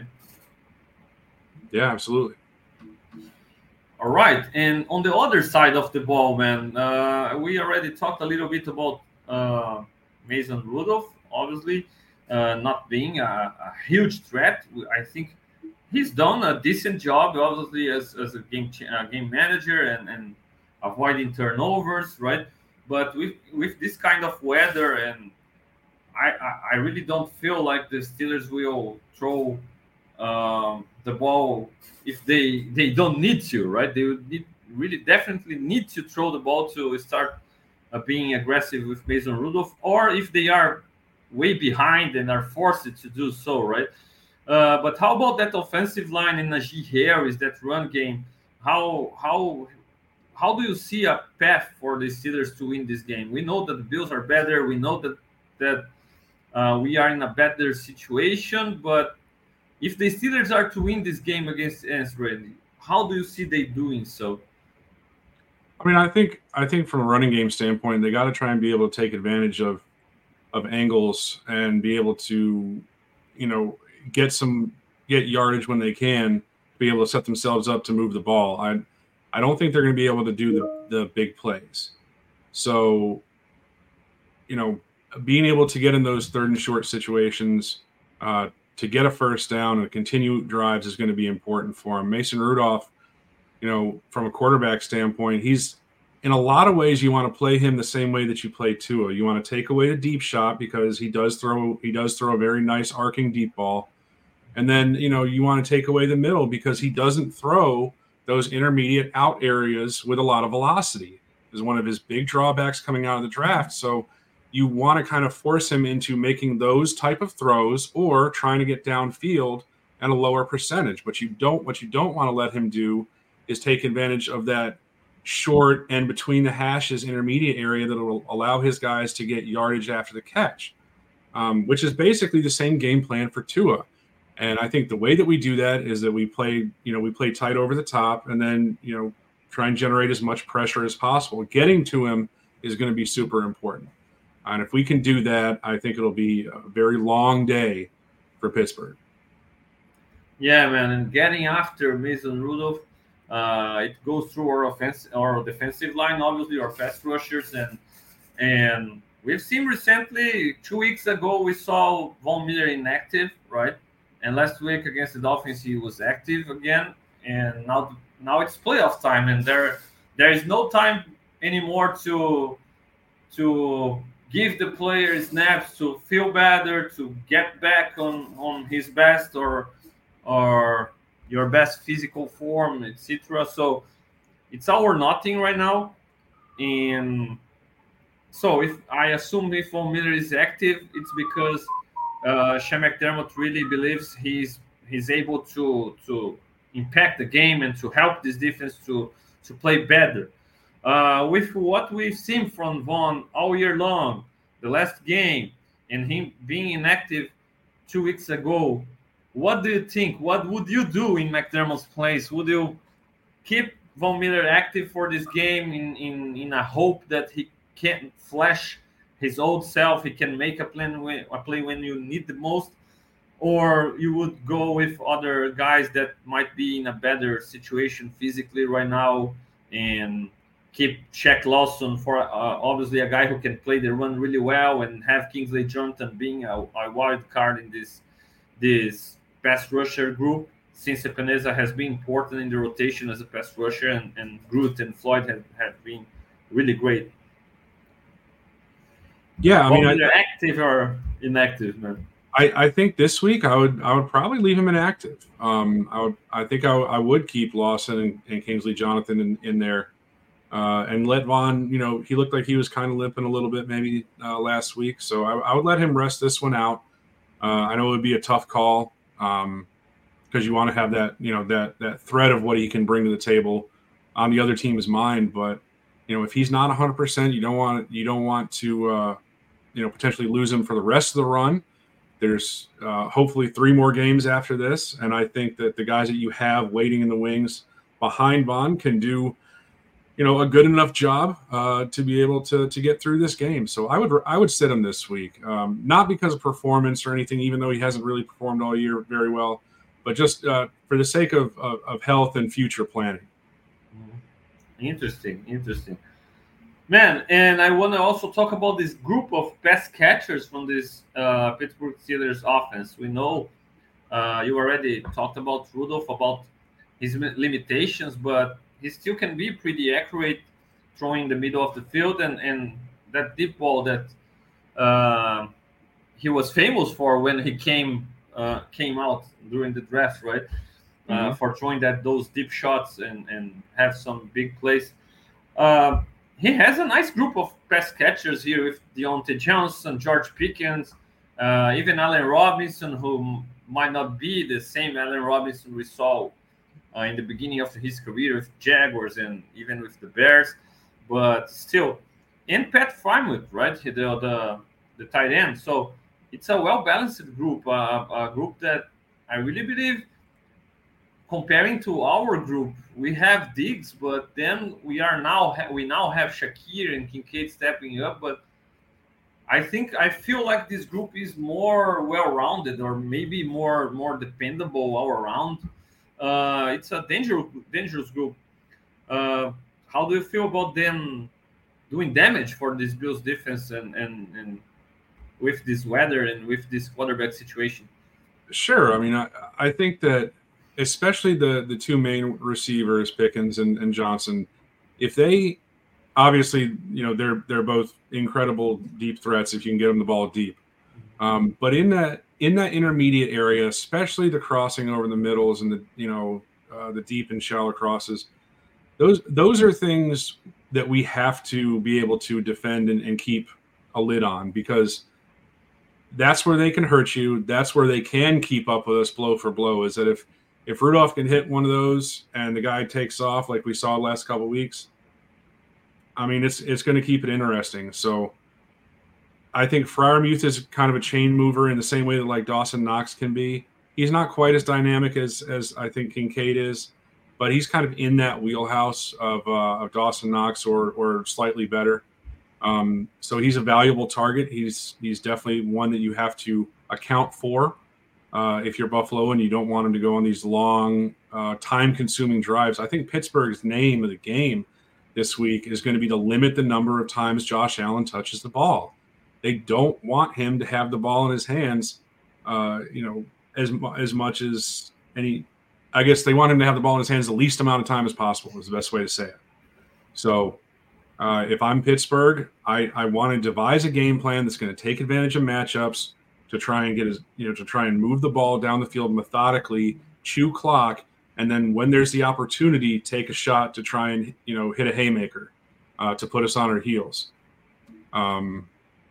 [SPEAKER 3] Yeah, absolutely.
[SPEAKER 2] All right, and on the other side of the ball, man, uh, we already talked a little bit about uh, Mason Rudolph, obviously uh, not being a, a huge threat. I think he's done a decent job, obviously, as, as a game uh, game manager and, and avoiding turnovers, right? But with with this kind of weather, and I, I, I really don't feel like the Steelers will throw um, the ball if they they don't need to, right? They would need, really definitely need to throw the ball to start uh, being aggressive with Mason Rudolph, or if they are way behind and are forced to do so, right? Uh, but how about that offensive line in Najee Harris, that run game? How how how do you see a path for the Steelers to win this game? We know that the Bills are better. We know that that uh, we are in a better situation. But if the Steelers are to win this game against Ansred, how do you see they doing so?
[SPEAKER 3] I mean, I think I think from a running game standpoint, they got to try and be able to take advantage of of angles and be able to, you know, get some get yardage when they can, be able to set themselves up to move the ball. I I don't think they're going to be able to do the, the big plays. So, you know, being able to get in those third and short situations, uh, to get a first down and continue drives is going to be important for him. Mason Rudolph, you know, from a quarterback standpoint, he's in a lot of ways you want to play him the same way that you play Tua. You want to take away the deep shot because he does throw he does throw a very nice arcing deep ball. And then, you know, you want to take away the middle because he doesn't throw those intermediate out areas with a lot of velocity. Is one of his big drawbacks coming out of the draft. So you want to kind of force him into making those type of throws or trying to get downfield at a lower percentage. But you don't what you don't want to let him do is take advantage of that short and between the hashes intermediate area that will allow his guys to get yardage after the catch, um, which is basically the same game plan for Tua. And I think the way that we do that is that we play, you know, we play tight over the top and then, you know, try and generate as much pressure as possible. Getting to him is going to be super important. And if we can do that, I think it'll be a very long day for Pittsburgh.
[SPEAKER 2] Yeah, man. And getting after Mason Rudolph, uh, it goes through our offense, our defensive line, obviously, our pass rushers. And, and we've seen recently, two weeks ago, we saw Von Miller inactive, right? And last week against the Dolphins, he was active again. And now now it's playoff time, and there there is no time anymore to to give the player snaps to feel better, to get back on, on his best or or your best physical form, et cetera. So it's all or nothing right now. And so if I assume if Von Miller is active, it's because Uh, Sean McDermott really believes he's he's able to to impact the game and to help this defense to to play better. Uh, with what we've seen from Von all year long, the last game, and him being inactive two weeks ago, what do you think? What would you do in McDermott's place? Would you keep Von Miller active for this game in, in, in a hope that he can flash his old self, he can make a play when, a play when you need the most? or you would go with other guys that might be in a better situation physically right now and keep Shaq Lawson for uh, obviously a guy who can play the run really well, and have Kingsley Jonathan being a, a wild card in this this pass rusher group, since Epenesa has been important in the rotation as a pass rusher, and, and Groot and Floyd have, have been really great.
[SPEAKER 3] Yeah, I mean,
[SPEAKER 2] Whether
[SPEAKER 3] I,
[SPEAKER 2] active or inactive, man.
[SPEAKER 3] I, I think this week I would I would probably leave him inactive. Um, I would I think I, I would keep Lawson and, and Kingsley Jonathan in, in there, uh, and let Vaughn. You know, he looked like he was kind of limping a little bit maybe uh, last week, so I, I would let him rest this one out. Uh, I know it would be a tough call because um, you want to have that you know that that threat of what he can bring to the table on the other team's mind. But you know, if he's not one hundred percent, you don't want you don't want to uh, you know potentially lose him for the rest of the run. There's uh, hopefully three more games after this, and I think that the guys that you have waiting in the wings behind Vaughn can do, you know, a good enough job uh, to be able to to get through this game. So I would I would sit him this week, um, not because of performance or anything, even though he hasn't really performed all year very well, but just uh, for the sake of, of of health and future planning.
[SPEAKER 2] Interesting, interesting. Man, and I want to also talk about this group of pass catchers from this uh, Pittsburgh Steelers offense. We know uh, you already talked about Rudolph, about his limitations, but he still can be pretty accurate throwing the middle of the field, and, and that deep ball that uh, he was famous for when he came uh, came out during the draft, right? Uh, mm-hmm. For throwing that those deep shots and, and have some big plays. Uh, He has a nice group of pass catchers here with Deontay Johnson, George Pickens, uh, even Allen Robinson, who might not be the same Allen Robinson we saw uh, in the beginning of his career with Jaguars and even with the Bears, but still, and Pat Freiermuth, right, the the, the tight end. So it's a well-balanced group, uh, a group that I really believe, comparing to our group, we have Diggs, but then we are now we now have Shakir and Kincaid stepping up. But I think I feel like this group is more well-rounded, or maybe more more dependable all around. Uh, it's a dangerous dangerous group. Uh, how do you feel about them doing damage for this Bills defense and and and with this weather and with this quarterback situation?
[SPEAKER 3] Sure. I mean, I, I think that, especially the the two main receivers, Pickens and, and Johnson, if they obviously, you know, they're they're both incredible deep threats if you can get them the ball deep. Um, but in that in that intermediate area, especially the crossing over the middles and the you know uh, the deep and shallow crosses, those those are things that we have to be able to defend and, and keep a lid on, because that's where they can hurt you. That's where they can keep up with us blow for blow. Is that if If Rudolph can hit one of those and the guy takes off like we saw the last couple of weeks, I mean, it's it's going to keep it interesting. So I think Freiermuth is kind of a chain mover in the same way that like Dawson Knox can be. He's not quite as dynamic as as I think Kincaid is, but he's kind of in that wheelhouse of uh, of Dawson Knox or or slightly better. Um, so he's a valuable target. He's he's definitely one that you have to account for. Uh, if you're Buffalo and you don't want him to go on these long, uh, time-consuming drives. I think Pittsburgh's name of the game this week is going to be to limit the number of times Josh Allen touches the ball. They don't want him to have the ball in his hands, uh, you know, as as much as any. I guess they want him to have the ball in his hands the least amount of time as possible is the best way to say it. So uh, if I'm Pittsburgh, I, I want to devise a game plan that's going to take advantage of matchups, to try and get his, you know, to try and move the ball down the field methodically, chew clock, and then when there's the opportunity, take a shot to try and, you know, hit a haymaker uh, to put us on our heels. Um,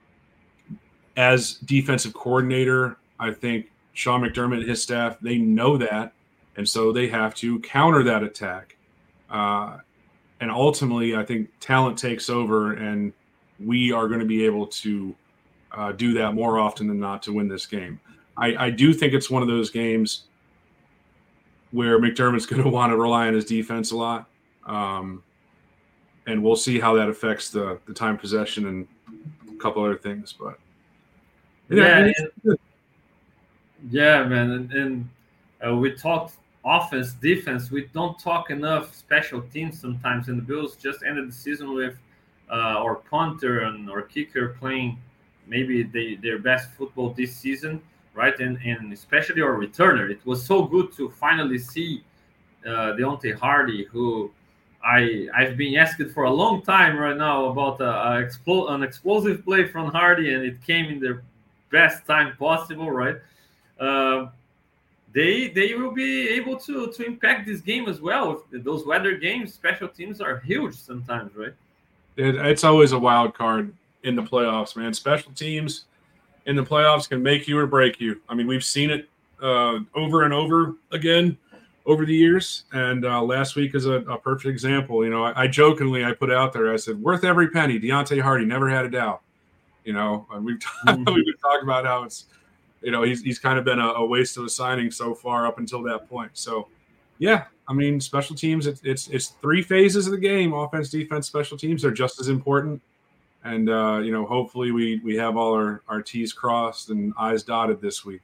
[SPEAKER 3] as defensive coordinator, I think Sean McDermott and his staff, they know that, and so they have to counter that attack. Uh, and ultimately, I think talent takes over, and we are going to be able to Uh, do that more often than not to win this game. I, I do think it's one of those games where McDermott's going to want to rely on his defense a lot, um, and we'll see how that affects the the time possession and a couple other things. But
[SPEAKER 2] yeah, yeah, and, Yeah, man, and, and uh, we talked offense, defense. We don't talk enough special teams sometimes. And the Bills just ended the season with uh, our punter and our kicker playing maybe they, their best football this season, right? And and especially our returner. It was so good to finally see uh, Deontay Hardy, who I I've been asked for a long time right now about a, a explo- an explosive play from Hardy, and it came in the best time possible, right? Uh, they they will be able to to impact this game as well. If those weather games, special teams are huge sometimes, right?
[SPEAKER 3] It, it's always a wild card in the playoffs, man. Special teams in the playoffs can make you or break you. I mean, we've seen it uh, over and over again over the years, and uh, last week is a, a perfect example. You know, I, I jokingly I put out there, I said, worth every penny. Deontay Hardy never had a doubt. You know, and we've mm-hmm. we've been talking about how it's, you know, he's he's kind of been a, a waste of a signing so far up until that point. So, yeah, I mean, special teams, it's it's, it's three phases of the game: offense, defense, special teams. They're just as important. And uh, you know, hopefully, we we have all our, our T's crossed and I's dotted this week.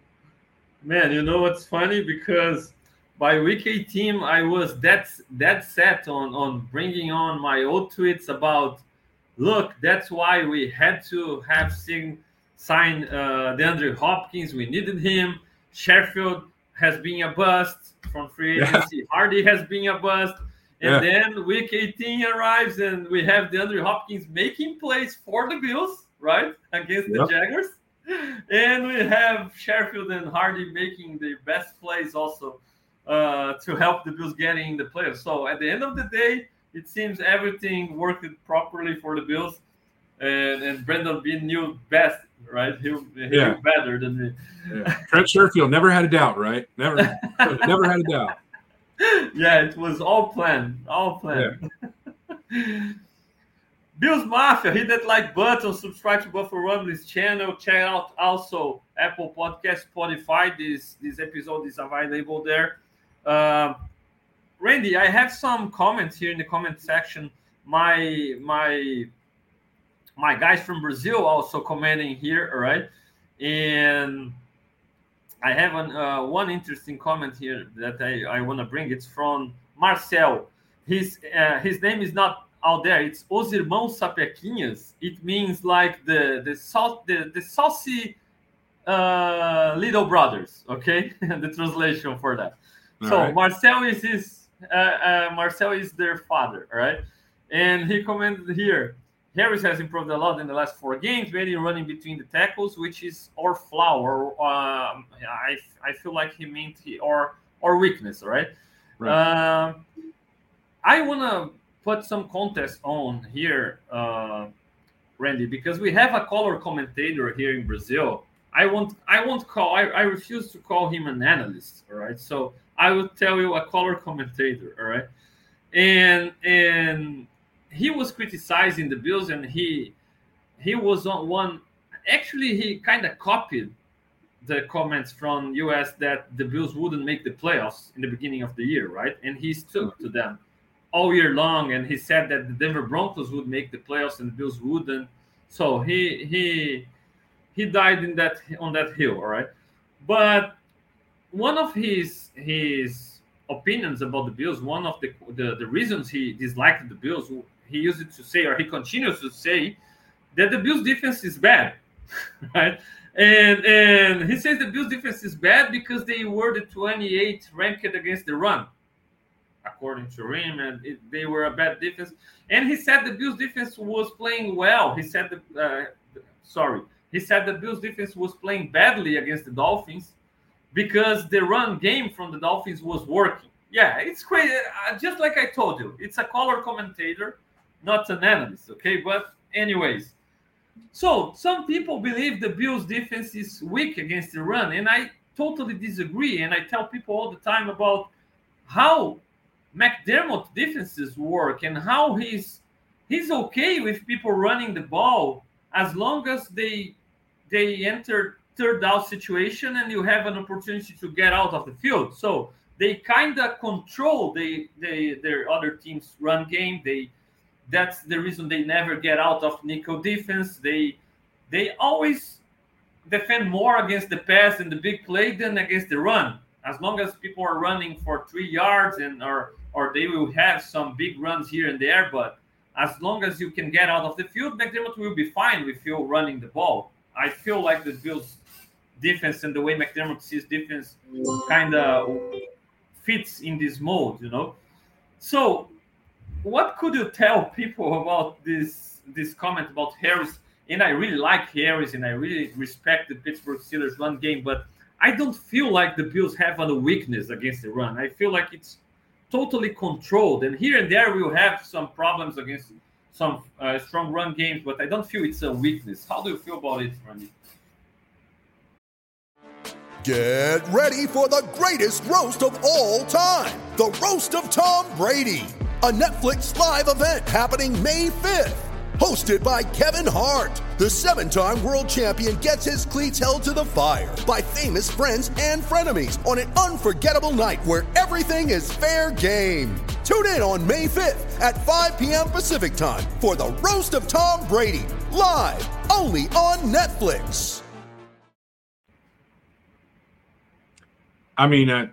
[SPEAKER 2] Man, you know what's funny? Because by week eighteen, I was that that set on on bringing on my old tweets about, look, that's why we had to have seen sign uh, DeAndre Hopkins. We needed him. Sheffield has been a bust from free agency. Yeah. Hardy has been a bust. And yeah. then week eighteen arrives, and we have DeAndre Hopkins making plays for the Bills, right, against yep. the Jaguars. And we have Sheffield and Hardy making the best plays also uh, to help the Bills getting in the playoffs. So at the end of the day, it seems everything worked properly for the Bills. And, and Brandon Beane knew best, right? He, he yeah. knew better than me.
[SPEAKER 3] Yeah. Trent Sherfield never had a doubt, right? Never, never had a doubt.
[SPEAKER 2] Yeah, it was all planned, all planned. Yeah. Bills Mafia, hit that like button, subscribe to Buffalo Rumblings channel, check out also Apple Podcast, Spotify. This this episode is available there. Uh, Randy, I have some comments here in the comment section. My my my guys from Brazil also commenting here, all right? And I have an, uh, one interesting comment here that I, I want to bring. It's from Marcel. His uh, his name is not out there. It's Os Irmãos Sapequinhas. It means like the the salt the, the saucy uh, little brothers. Okay, the translation for that. All so right. Marcel is his uh, uh, Marcel is their father. All right, and he commented here. Harris has improved a lot in the last four games, mainly running between the tackles, which is our flaw. Or uh, I I feel like he meant he, or or weakness. All right. Right. Uh, I want to put some context on here, uh, Randy, because we have a color commentator here in Brazil. I won't I won't call I, I refuse to call him an analyst. All right. So I will tell you a color commentator. All right. And and. He was criticizing the Bills, and he he was on one. Actually, he kind of copied the comments from U S that the Bills wouldn't make the playoffs in the beginning of the year, right? And he stuck to them all year long, and he said that the Denver Broncos would make the playoffs and the Bills wouldn't. So he he he died in that on that hill, all right. But one of his his opinions about the Bills, one of the the, the reasons he disliked the Bills. He used it to say, or he continues to say, that the Bills' defense is bad, right? And and he says the Bills' defense is bad because they were the twenty-eighth ranked against the run, according to him, and it, they were a bad defense. And he said the Bills' defense was playing well. He said, the, uh, sorry, he said the Bills' defense was playing badly against the Dolphins because the run game from the Dolphins was working. Yeah, it's crazy. Uh, just like I told you, it's a color commentator, not an analyst, okay? But anyways, so some people believe the Bills' defense is weak against the run, and I totally disagree. And I tell people all the time about how McDermott defenses work and how he's he's okay with people running the ball as long as they they enter third down situation and you have an opportunity to get out of the field. So they kind of control they they their other team's run game. They That's the reason they never get out of nickel defense. They they always defend more against the pass and the big play than against the run. As long as people are running for three yards and or or they will have some big runs here and there, but as long as you can get out of the field, McDermott will be fine with you running the ball. I feel like the Bills' defense and the way McDermott sees defense kind of fits in this mode, you know. So, what could you tell people about this this comment about Harris? And I really like Harris, and I really respect the Pittsburgh Steelers run game, but I don't feel like the Bills have a weakness against the run. I feel like it's totally controlled, and here and there we'll have some problems against some uh, strong run games, but I don't feel it's a weakness. How do you feel about it, Randy?
[SPEAKER 7] Get ready for the greatest roast of all time, the Roast of Tom Brady, a Netflix live event happening May fifth. Hosted by Kevin Hart, the seven-time world champion gets his cleats held to the fire by famous friends and frenemies on an unforgettable night where everything is fair game. Tune in on May fifth at five p.m. Pacific time for the Roast of Tom Brady, live only on Netflix.
[SPEAKER 3] I mean, I,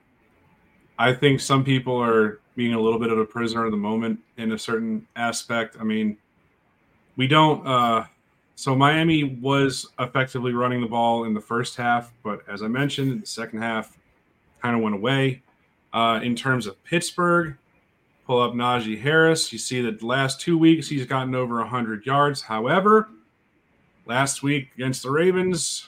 [SPEAKER 3] I think some people are being a little bit of a prisoner of the moment in a certain aspect. I mean, we don't uh, – so Miami was effectively running the ball in the first half, but as I mentioned, the second half kind of went away. Uh, in terms of Pittsburgh, pull up Najee Harris. You see that the last two weeks he's gotten over one hundred yards. However, last week against the Ravens,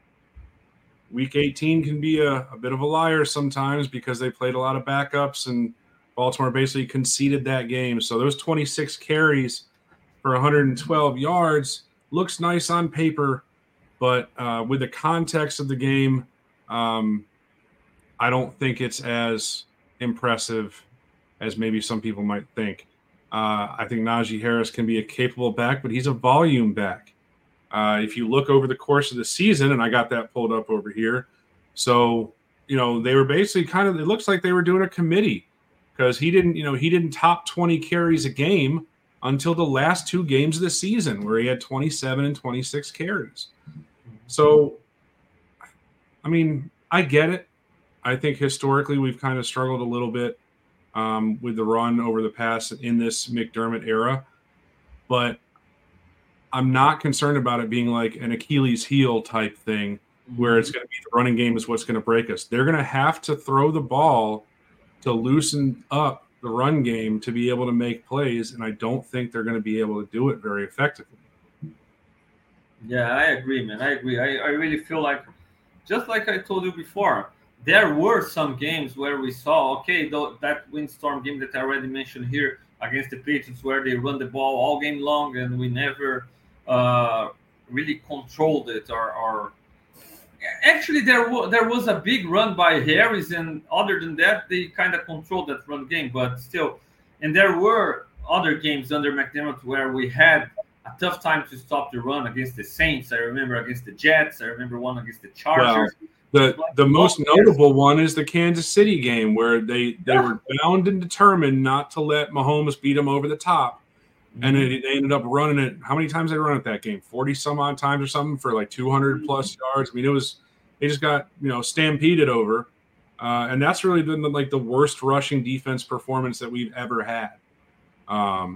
[SPEAKER 3] week eighteen can be a, a bit of a liar sometimes because they played a lot of backups and Baltimore basically conceded that game. So those twenty-six carries for one hundred twelve yards looks nice on paper, but uh, with the context of the game, um, I don't think it's as impressive as maybe some people might think. Uh, I think Najee Harris can be a capable back, but he's a volume back. Uh, if you look over the course of the season, and I got that pulled up over here, so you know they were basically kind of. It looks like they were doing a committee because he didn't, you know, he didn't top twenty carries a game until the last two games of the season, where he had twenty-seven and twenty-six carries. So, I mean, I get it. I think historically we've kind of struggled a little bit um, with the run over the past in this McDermott era, but I'm not concerned about it being like an Achilles heel type thing where it's going to be the running game is what's going to break us. They're going to have to throw the ball to loosen up the run game to be able to make plays, and I don't think they're going to be able to do it very effectively.
[SPEAKER 2] Yeah, I agree, man. I agree. I, I really feel like, just like I told you before, there were some games where we saw, okay, th- that windstorm game that I already mentioned here against the Patriots where they run the ball all game long and we never uh, really controlled it. Or, or actually, there, w- there was a big run by Harris, and other than that, they kind of controlled that run game. But still, and there were other games under McDermott where we had a tough time to stop the run against the Saints. I remember against the Jets. I remember one against the Chargers.
[SPEAKER 3] Well, the the most notable one is the Kansas City game where they, they
[SPEAKER 2] Yeah.
[SPEAKER 3] were bound and determined not to let Mahomes beat them over the top. Mm-hmm. And it, they ended up running it. How many times they run it that game? forty some odd times or something for like two hundred plus yards. I mean, it was they just got, you know, stampeded over. Uh, and that's really been the, like the worst rushing defense performance that we've ever had. Um,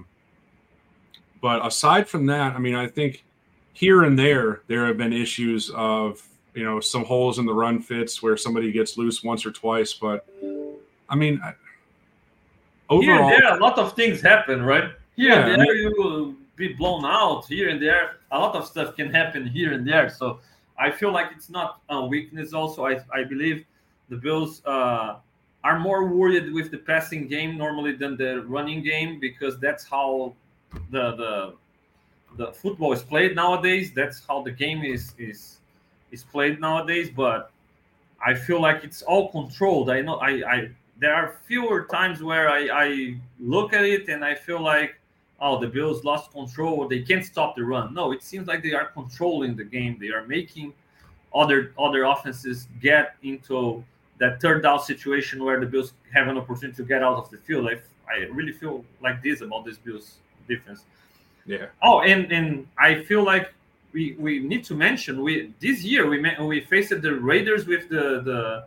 [SPEAKER 3] but aside from that, I mean, I think here and there, there have been issues of, you know, some holes in the run fits where somebody gets loose once or twice. But, I mean, overall.
[SPEAKER 2] Here and there, a lot of things happen, right? Here
[SPEAKER 3] Yeah,
[SPEAKER 2] and
[SPEAKER 3] I
[SPEAKER 2] there,
[SPEAKER 3] mean-
[SPEAKER 2] you will be blown out. Here and there, a lot of stuff can happen here and there. So I feel like it's not a weakness also. I, I believe the Bills uh, are more worried with the passing game normally than the running game because that's how the the the football is played nowadays. That's how the game is is is played nowadays. But I feel like it's all controlled. I know I, I there are fewer times where I, I look at it and I feel like, oh, the Bills lost control. They can't stop the run. No, it seems like they are controlling the game. They are making other other offenses get into that third down situation where the Bills have an opportunity to get out of the field. I, I really feel like this about this Bills defense.
[SPEAKER 3] Yeah.
[SPEAKER 2] Oh, and, and I feel like we, we need to mention we this year we we faced the Raiders with the the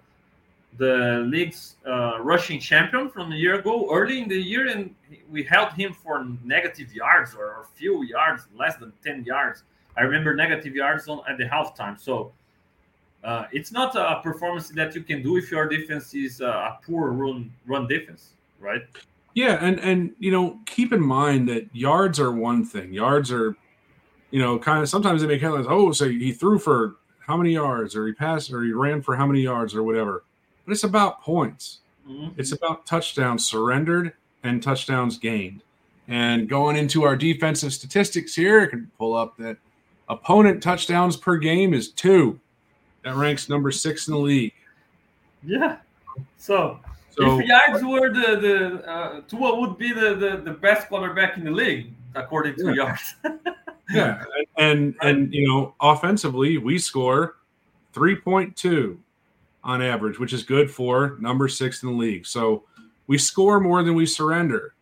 [SPEAKER 2] the league's uh, rushing champion from a year ago, early in the year, and we held him for negative yards or, or few yards, less than ten yards. I remember negative yards on, at the halftime. So uh, it's not a performance that you can do if your defense is a poor run run defense, right?
[SPEAKER 3] Yeah, and and you know, keep in mind that yards are one thing. Yards are, you know, kind of sometimes they make headlines. Oh, so he threw for how many yards, or he passed, or he ran for how many yards, or whatever. But it's about points. Mm-hmm. It's about touchdowns surrendered and touchdowns gained. And going into our defensive statistics here, I can pull up that opponent touchdowns per game is two. That ranks number six in the league.
[SPEAKER 2] Yeah. So,
[SPEAKER 3] so
[SPEAKER 2] if yards were the the uh, Tua would be the, the the best quarterback in the league according to
[SPEAKER 3] yeah.
[SPEAKER 2] yards.
[SPEAKER 3] yeah, and and you know, offensively, we score three point two. On average, which is good for number six in the league. So we score more than we surrender.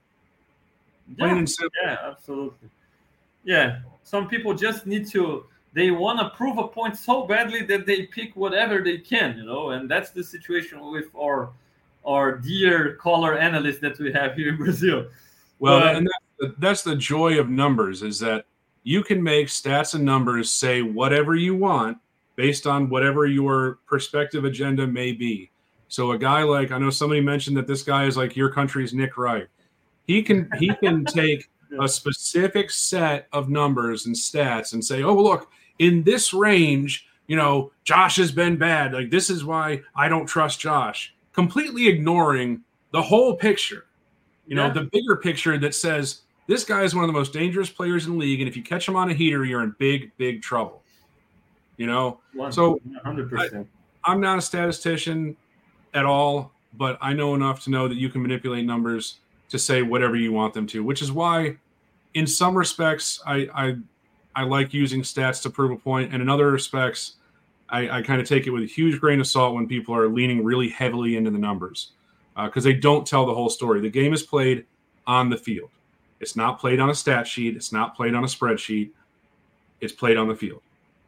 [SPEAKER 3] Plain
[SPEAKER 2] yeah,
[SPEAKER 3] and simple.
[SPEAKER 2] Yeah, absolutely. Yeah, some people just need to, they want to prove a point so badly that they pick whatever they can, you know, and that's the situation with our our dear color analysts that we have here in Brazil.
[SPEAKER 3] Well,
[SPEAKER 2] but,
[SPEAKER 3] and that's the, that's the joy of numbers, is that you can make stats and numbers say whatever you want based on whatever your perspective agenda may be. So a guy like, I know somebody mentioned that this guy is like your country's Nick Wright. He can he can take a specific set of numbers and stats and say, oh, look, in this range, you know, Josh has been bad. Like, this is why I don't trust Josh. Completely ignoring the whole picture. You know, yeah. the bigger picture that says this guy is one of the most dangerous players in the league, and if you catch him on a heater, you're in big, big trouble. You know, so
[SPEAKER 2] one hundred percent.
[SPEAKER 3] I, I'm not a statistician at all, but I know enough to know that you can manipulate numbers to say whatever you want them to, which is why in some respects I I, I like using stats to prove a point, and in other respects I, I kind of take it with a huge grain of salt when people are leaning really heavily into the numbers because uh, they don't tell the whole story. The game is played on the field. It's not played on a stat sheet. It's not played on a spreadsheet. It's played on the field.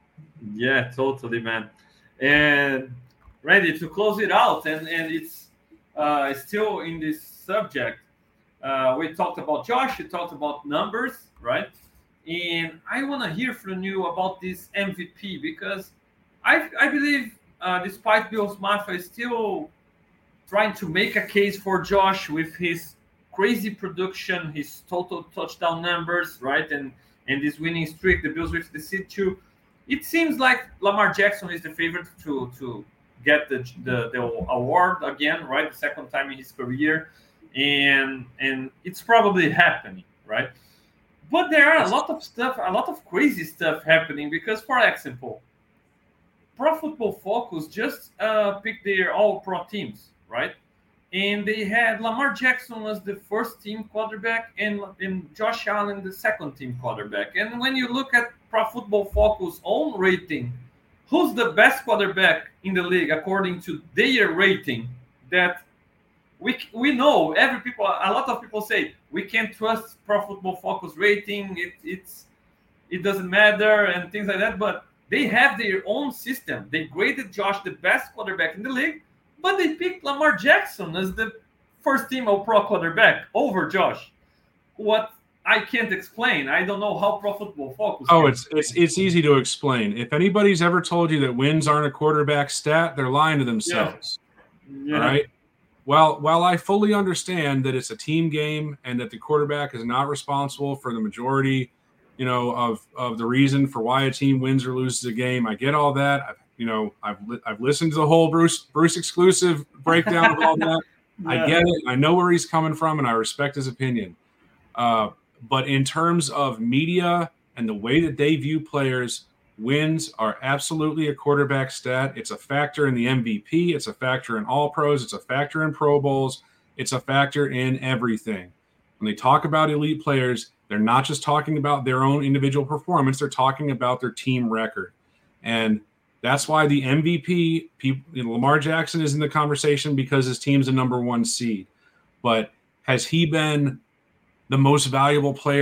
[SPEAKER 2] Yeah, totally, man. And Randy, to close it out, and, and it's uh, still in this subject, uh, we talked about Josh, we talked about numbers, right? And I want to hear from you about this M V P because I, I believe, uh, despite Bills Mafia is still trying to make a case for Josh with his crazy production, his total touchdown numbers, right? And, and this winning streak, the Bills with the seed two. It seems like Lamar Jackson is the favorite to to get the, the the award again, right? The second time in his career, and and it's probably happening, right? But there are a lot of stuff, a lot of crazy stuff happening because, for example, Pro Football Focus just uh, picked their all-pro teams, right? And they had Lamar Jackson as the first team quarterback and, and Josh Allen the second team quarterback. And when you look at Pro Football Focus own rating, who's the best quarterback in the league according to their rating? That we we know every people, a lot of people say we can't trust Pro Football Focus rating. It it's it doesn't matter and things like that. But they have their own system. They graded Josh the best quarterback in the league. But they picked Lamar Jackson as the first team All-Pro quarterback over Josh. What I can't explain. I don't know how Pro Football Focus.
[SPEAKER 3] Oh, it's it's it's easy to explain. If anybody's ever told you that wins aren't a quarterback stat, they're lying to themselves. Yeah. All right. Well, while I fully understand that it's a team game and that the quarterback is not responsible for the majority, you know, of of the reason for why a team wins or loses a game, I get all that. I've, You know, I've li- I've listened to the whole Bruce Bruce exclusive breakdown of all that. Yeah. I get it. I know where he's coming from, and I respect his opinion. Uh, but in terms of media and the way that they view players, wins are absolutely a quarterback stat. It's a factor in the M V P. It's a factor in all pros. It's a factor in Pro Bowls. It's a factor in everything. When they talk about elite players, they're not just talking about their own individual performance. They're talking about their team record. And that's why the M V P, people, you know, Lamar Jackson is in the conversation because his team's a number one seed. But has he been the most valuable player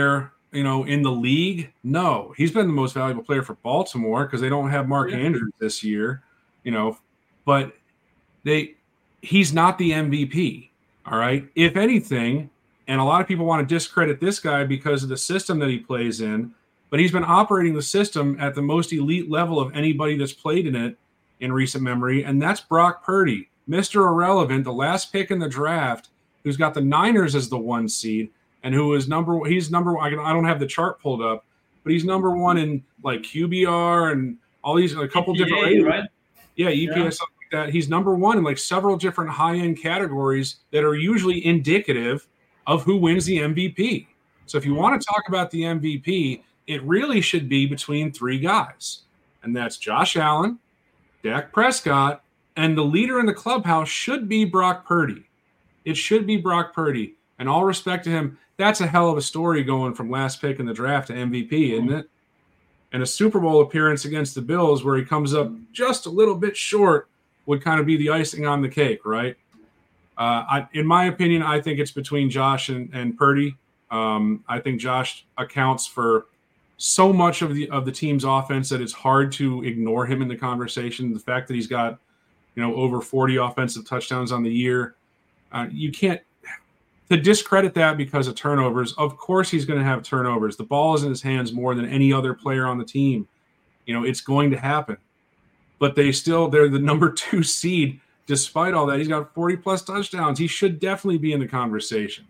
[SPEAKER 3] you know, in the league? No. He's been the most valuable player for Baltimore because they don't have Mark
[SPEAKER 2] Yeah.
[SPEAKER 3] Andrews this year, you know, but they he's not the M V P. All right. If anything, and a lot of people want to discredit this guy because of the system that he plays in, but he's been operating the system at the most elite level of anybody that's played in it in recent memory, and that's Brock Purdy, Mister Irrelevant, the last pick in the draft, who's got the Niners as the one seed, and who is number he's number one. I, can, I don't have the chart pulled up, but he's number one in like Q B R and all these a couple
[SPEAKER 2] E P A,
[SPEAKER 3] different ratings.
[SPEAKER 2] right?
[SPEAKER 3] Yeah, E P A,
[SPEAKER 2] Yeah.
[SPEAKER 3] something like that. He's number one in like several different high-end categories that are usually indicative of who wins the M V P. So if you want to talk about the M V P, it really should be between three guys, and that's Josh Allen, Dak Prescott, and the leader in the clubhouse should be Brock Purdy. It should be Brock Purdy. And all respect to him, that's a hell of a story going from last pick in the draft to M V P, isn't it? And a Super Bowl appearance against the Bills where he comes up just a little bit short would kind of be the icing on the cake, right? Uh, I, in my opinion, I think it's between Josh and, and Purdy. Um, I think Josh accounts for so much of the of the team's offense that it's hard to ignore him in the conversation. The fact that he's got, you know, over forty offensive touchdowns on the year, uh, you can't to discredit that because of turnovers. Of course, he's going to have turnovers. The ball is in his hands more than any other player on the team. You know, it's going to happen. But they still they're the number two seed. Despite all that, he's got forty plus touchdowns. He should definitely be in the conversation.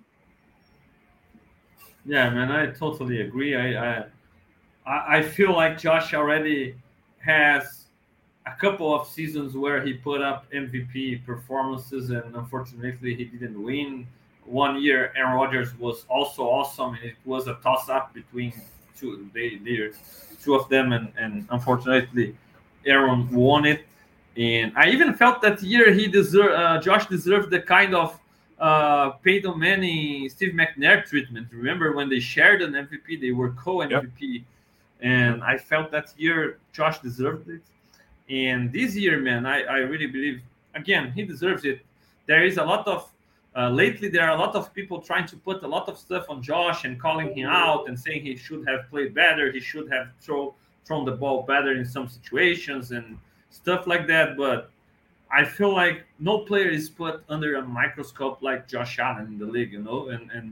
[SPEAKER 2] Yeah, man, I totally agree. I, I I feel like Josh already has a couple of seasons where he put up M V P performances, and unfortunately, he didn't win. One year, Aaron Rodgers was also awesome, and it was a toss-up between two, they, they, two of them, and, and unfortunately, Aaron won it. And I even felt that year he deserved, uh, Josh deserved the kind of uh, Peyton Manning, Steve McNair treatment. Remember when they shared an M V P, they were co-M V P. Yep. And I felt that year Josh deserved it. And this year, man, I, I really believe, again, he deserves it. There is a lot of, uh, lately there are a lot of people trying to put a lot of stuff on Josh and calling him out and saying he should have played better, he should have throw, thrown the ball better in some situations and stuff like that. But I feel like no player is put under a microscope like Josh Allen in the league, you know, and and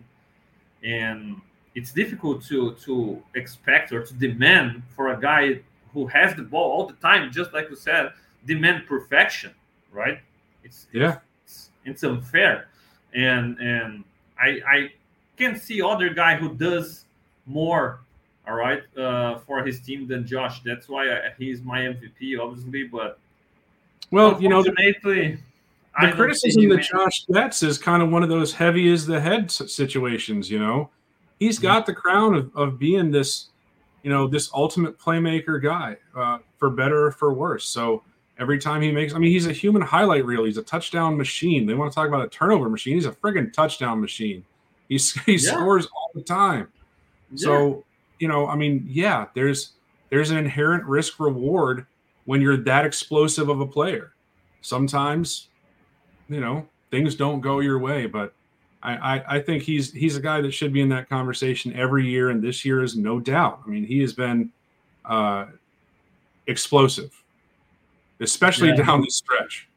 [SPEAKER 2] and it's difficult to to expect or to demand for a guy who has the ball all the time, just like you said, demand perfection, right? It's
[SPEAKER 3] yeah,
[SPEAKER 2] it's, it's unfair, and and I I can see other guy who does more, all right, uh, for his team than Josh. That's why I, he's my M V P, obviously, but.
[SPEAKER 3] Well, you know, the,
[SPEAKER 2] the
[SPEAKER 3] criticism that Josh gets is kind of one of those heavy as the head situations, you know. He's got the crown of, of being this, you know, this ultimate playmaker guy, uh, for better or for worse. So every time he makes – I mean, he's a human highlight reel. He's a touchdown machine. They want to talk about a turnover machine. He's a friggin' touchdown machine. He's, he yeah. scores all the time. Yeah. So, you know, I mean, yeah, there's there's an inherent risk reward when you're that explosive of a player. Sometimes, you know, things don't go your way, but I, I, I think he's he's a guy that should be in that conversation every year, and this year is no doubt. I mean, he has been uh, explosive, especially yeah. down the stretch.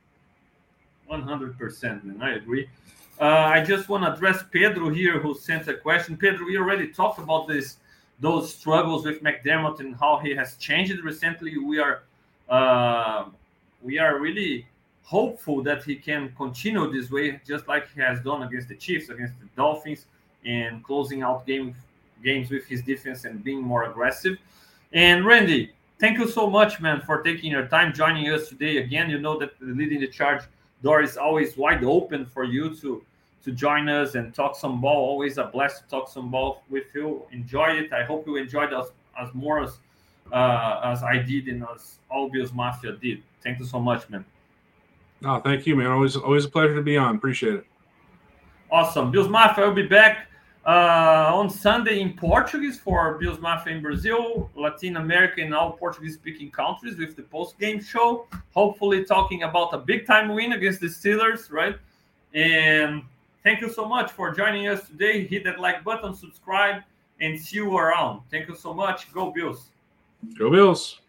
[SPEAKER 2] one hundred percent, man. I agree. Uh, I just want to address Pedro here, who sent a question. Pedro, we already talked about this, those struggles with McDermott and how he has changed recently. We are Uh, we are really hopeful that he can continue this way, just like he has done against the Chiefs, against the Dolphins, and closing out game, games with his defense and being more aggressive. And Randy, thank you so much, man, for taking your time joining us today. Again, you know that the Leading the Charge door is always wide open for you to, to join us and talk some ball. Always a blast to talk some ball with you. Enjoy it. I hope you enjoyed us as more as Uh, as I did and as all Bills Mafia did. Thank you so much, man.
[SPEAKER 3] Oh, thank you, man. Always, always a pleasure to be on. Appreciate it.
[SPEAKER 2] Awesome. Bills Mafia will be back uh, on Sunday in Portuguese for Bills Mafia in Brazil, Latin America, and all Portuguese-speaking countries with the post-game show. Hopefully talking about a big-time win against the Steelers, right? And thank you so much for joining us today. Hit that like button, subscribe, and see you around. Thank you so much. Go Bills.
[SPEAKER 3] Go Bills.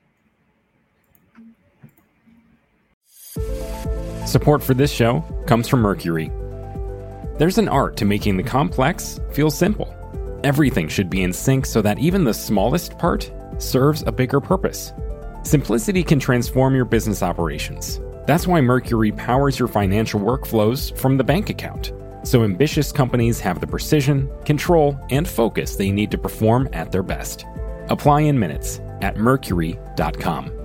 [SPEAKER 1] Support for this show comes from Mercury. There's an art to making the complex feel simple. Everything should be in sync so that even the smallest part serves a bigger purpose. Simplicity can transform your business operations. That's why Mercury powers your financial workflows from the bank account, so ambitious companies have the precision, control, and focus they need to perform at their best. Apply in minutes at mercury dot com.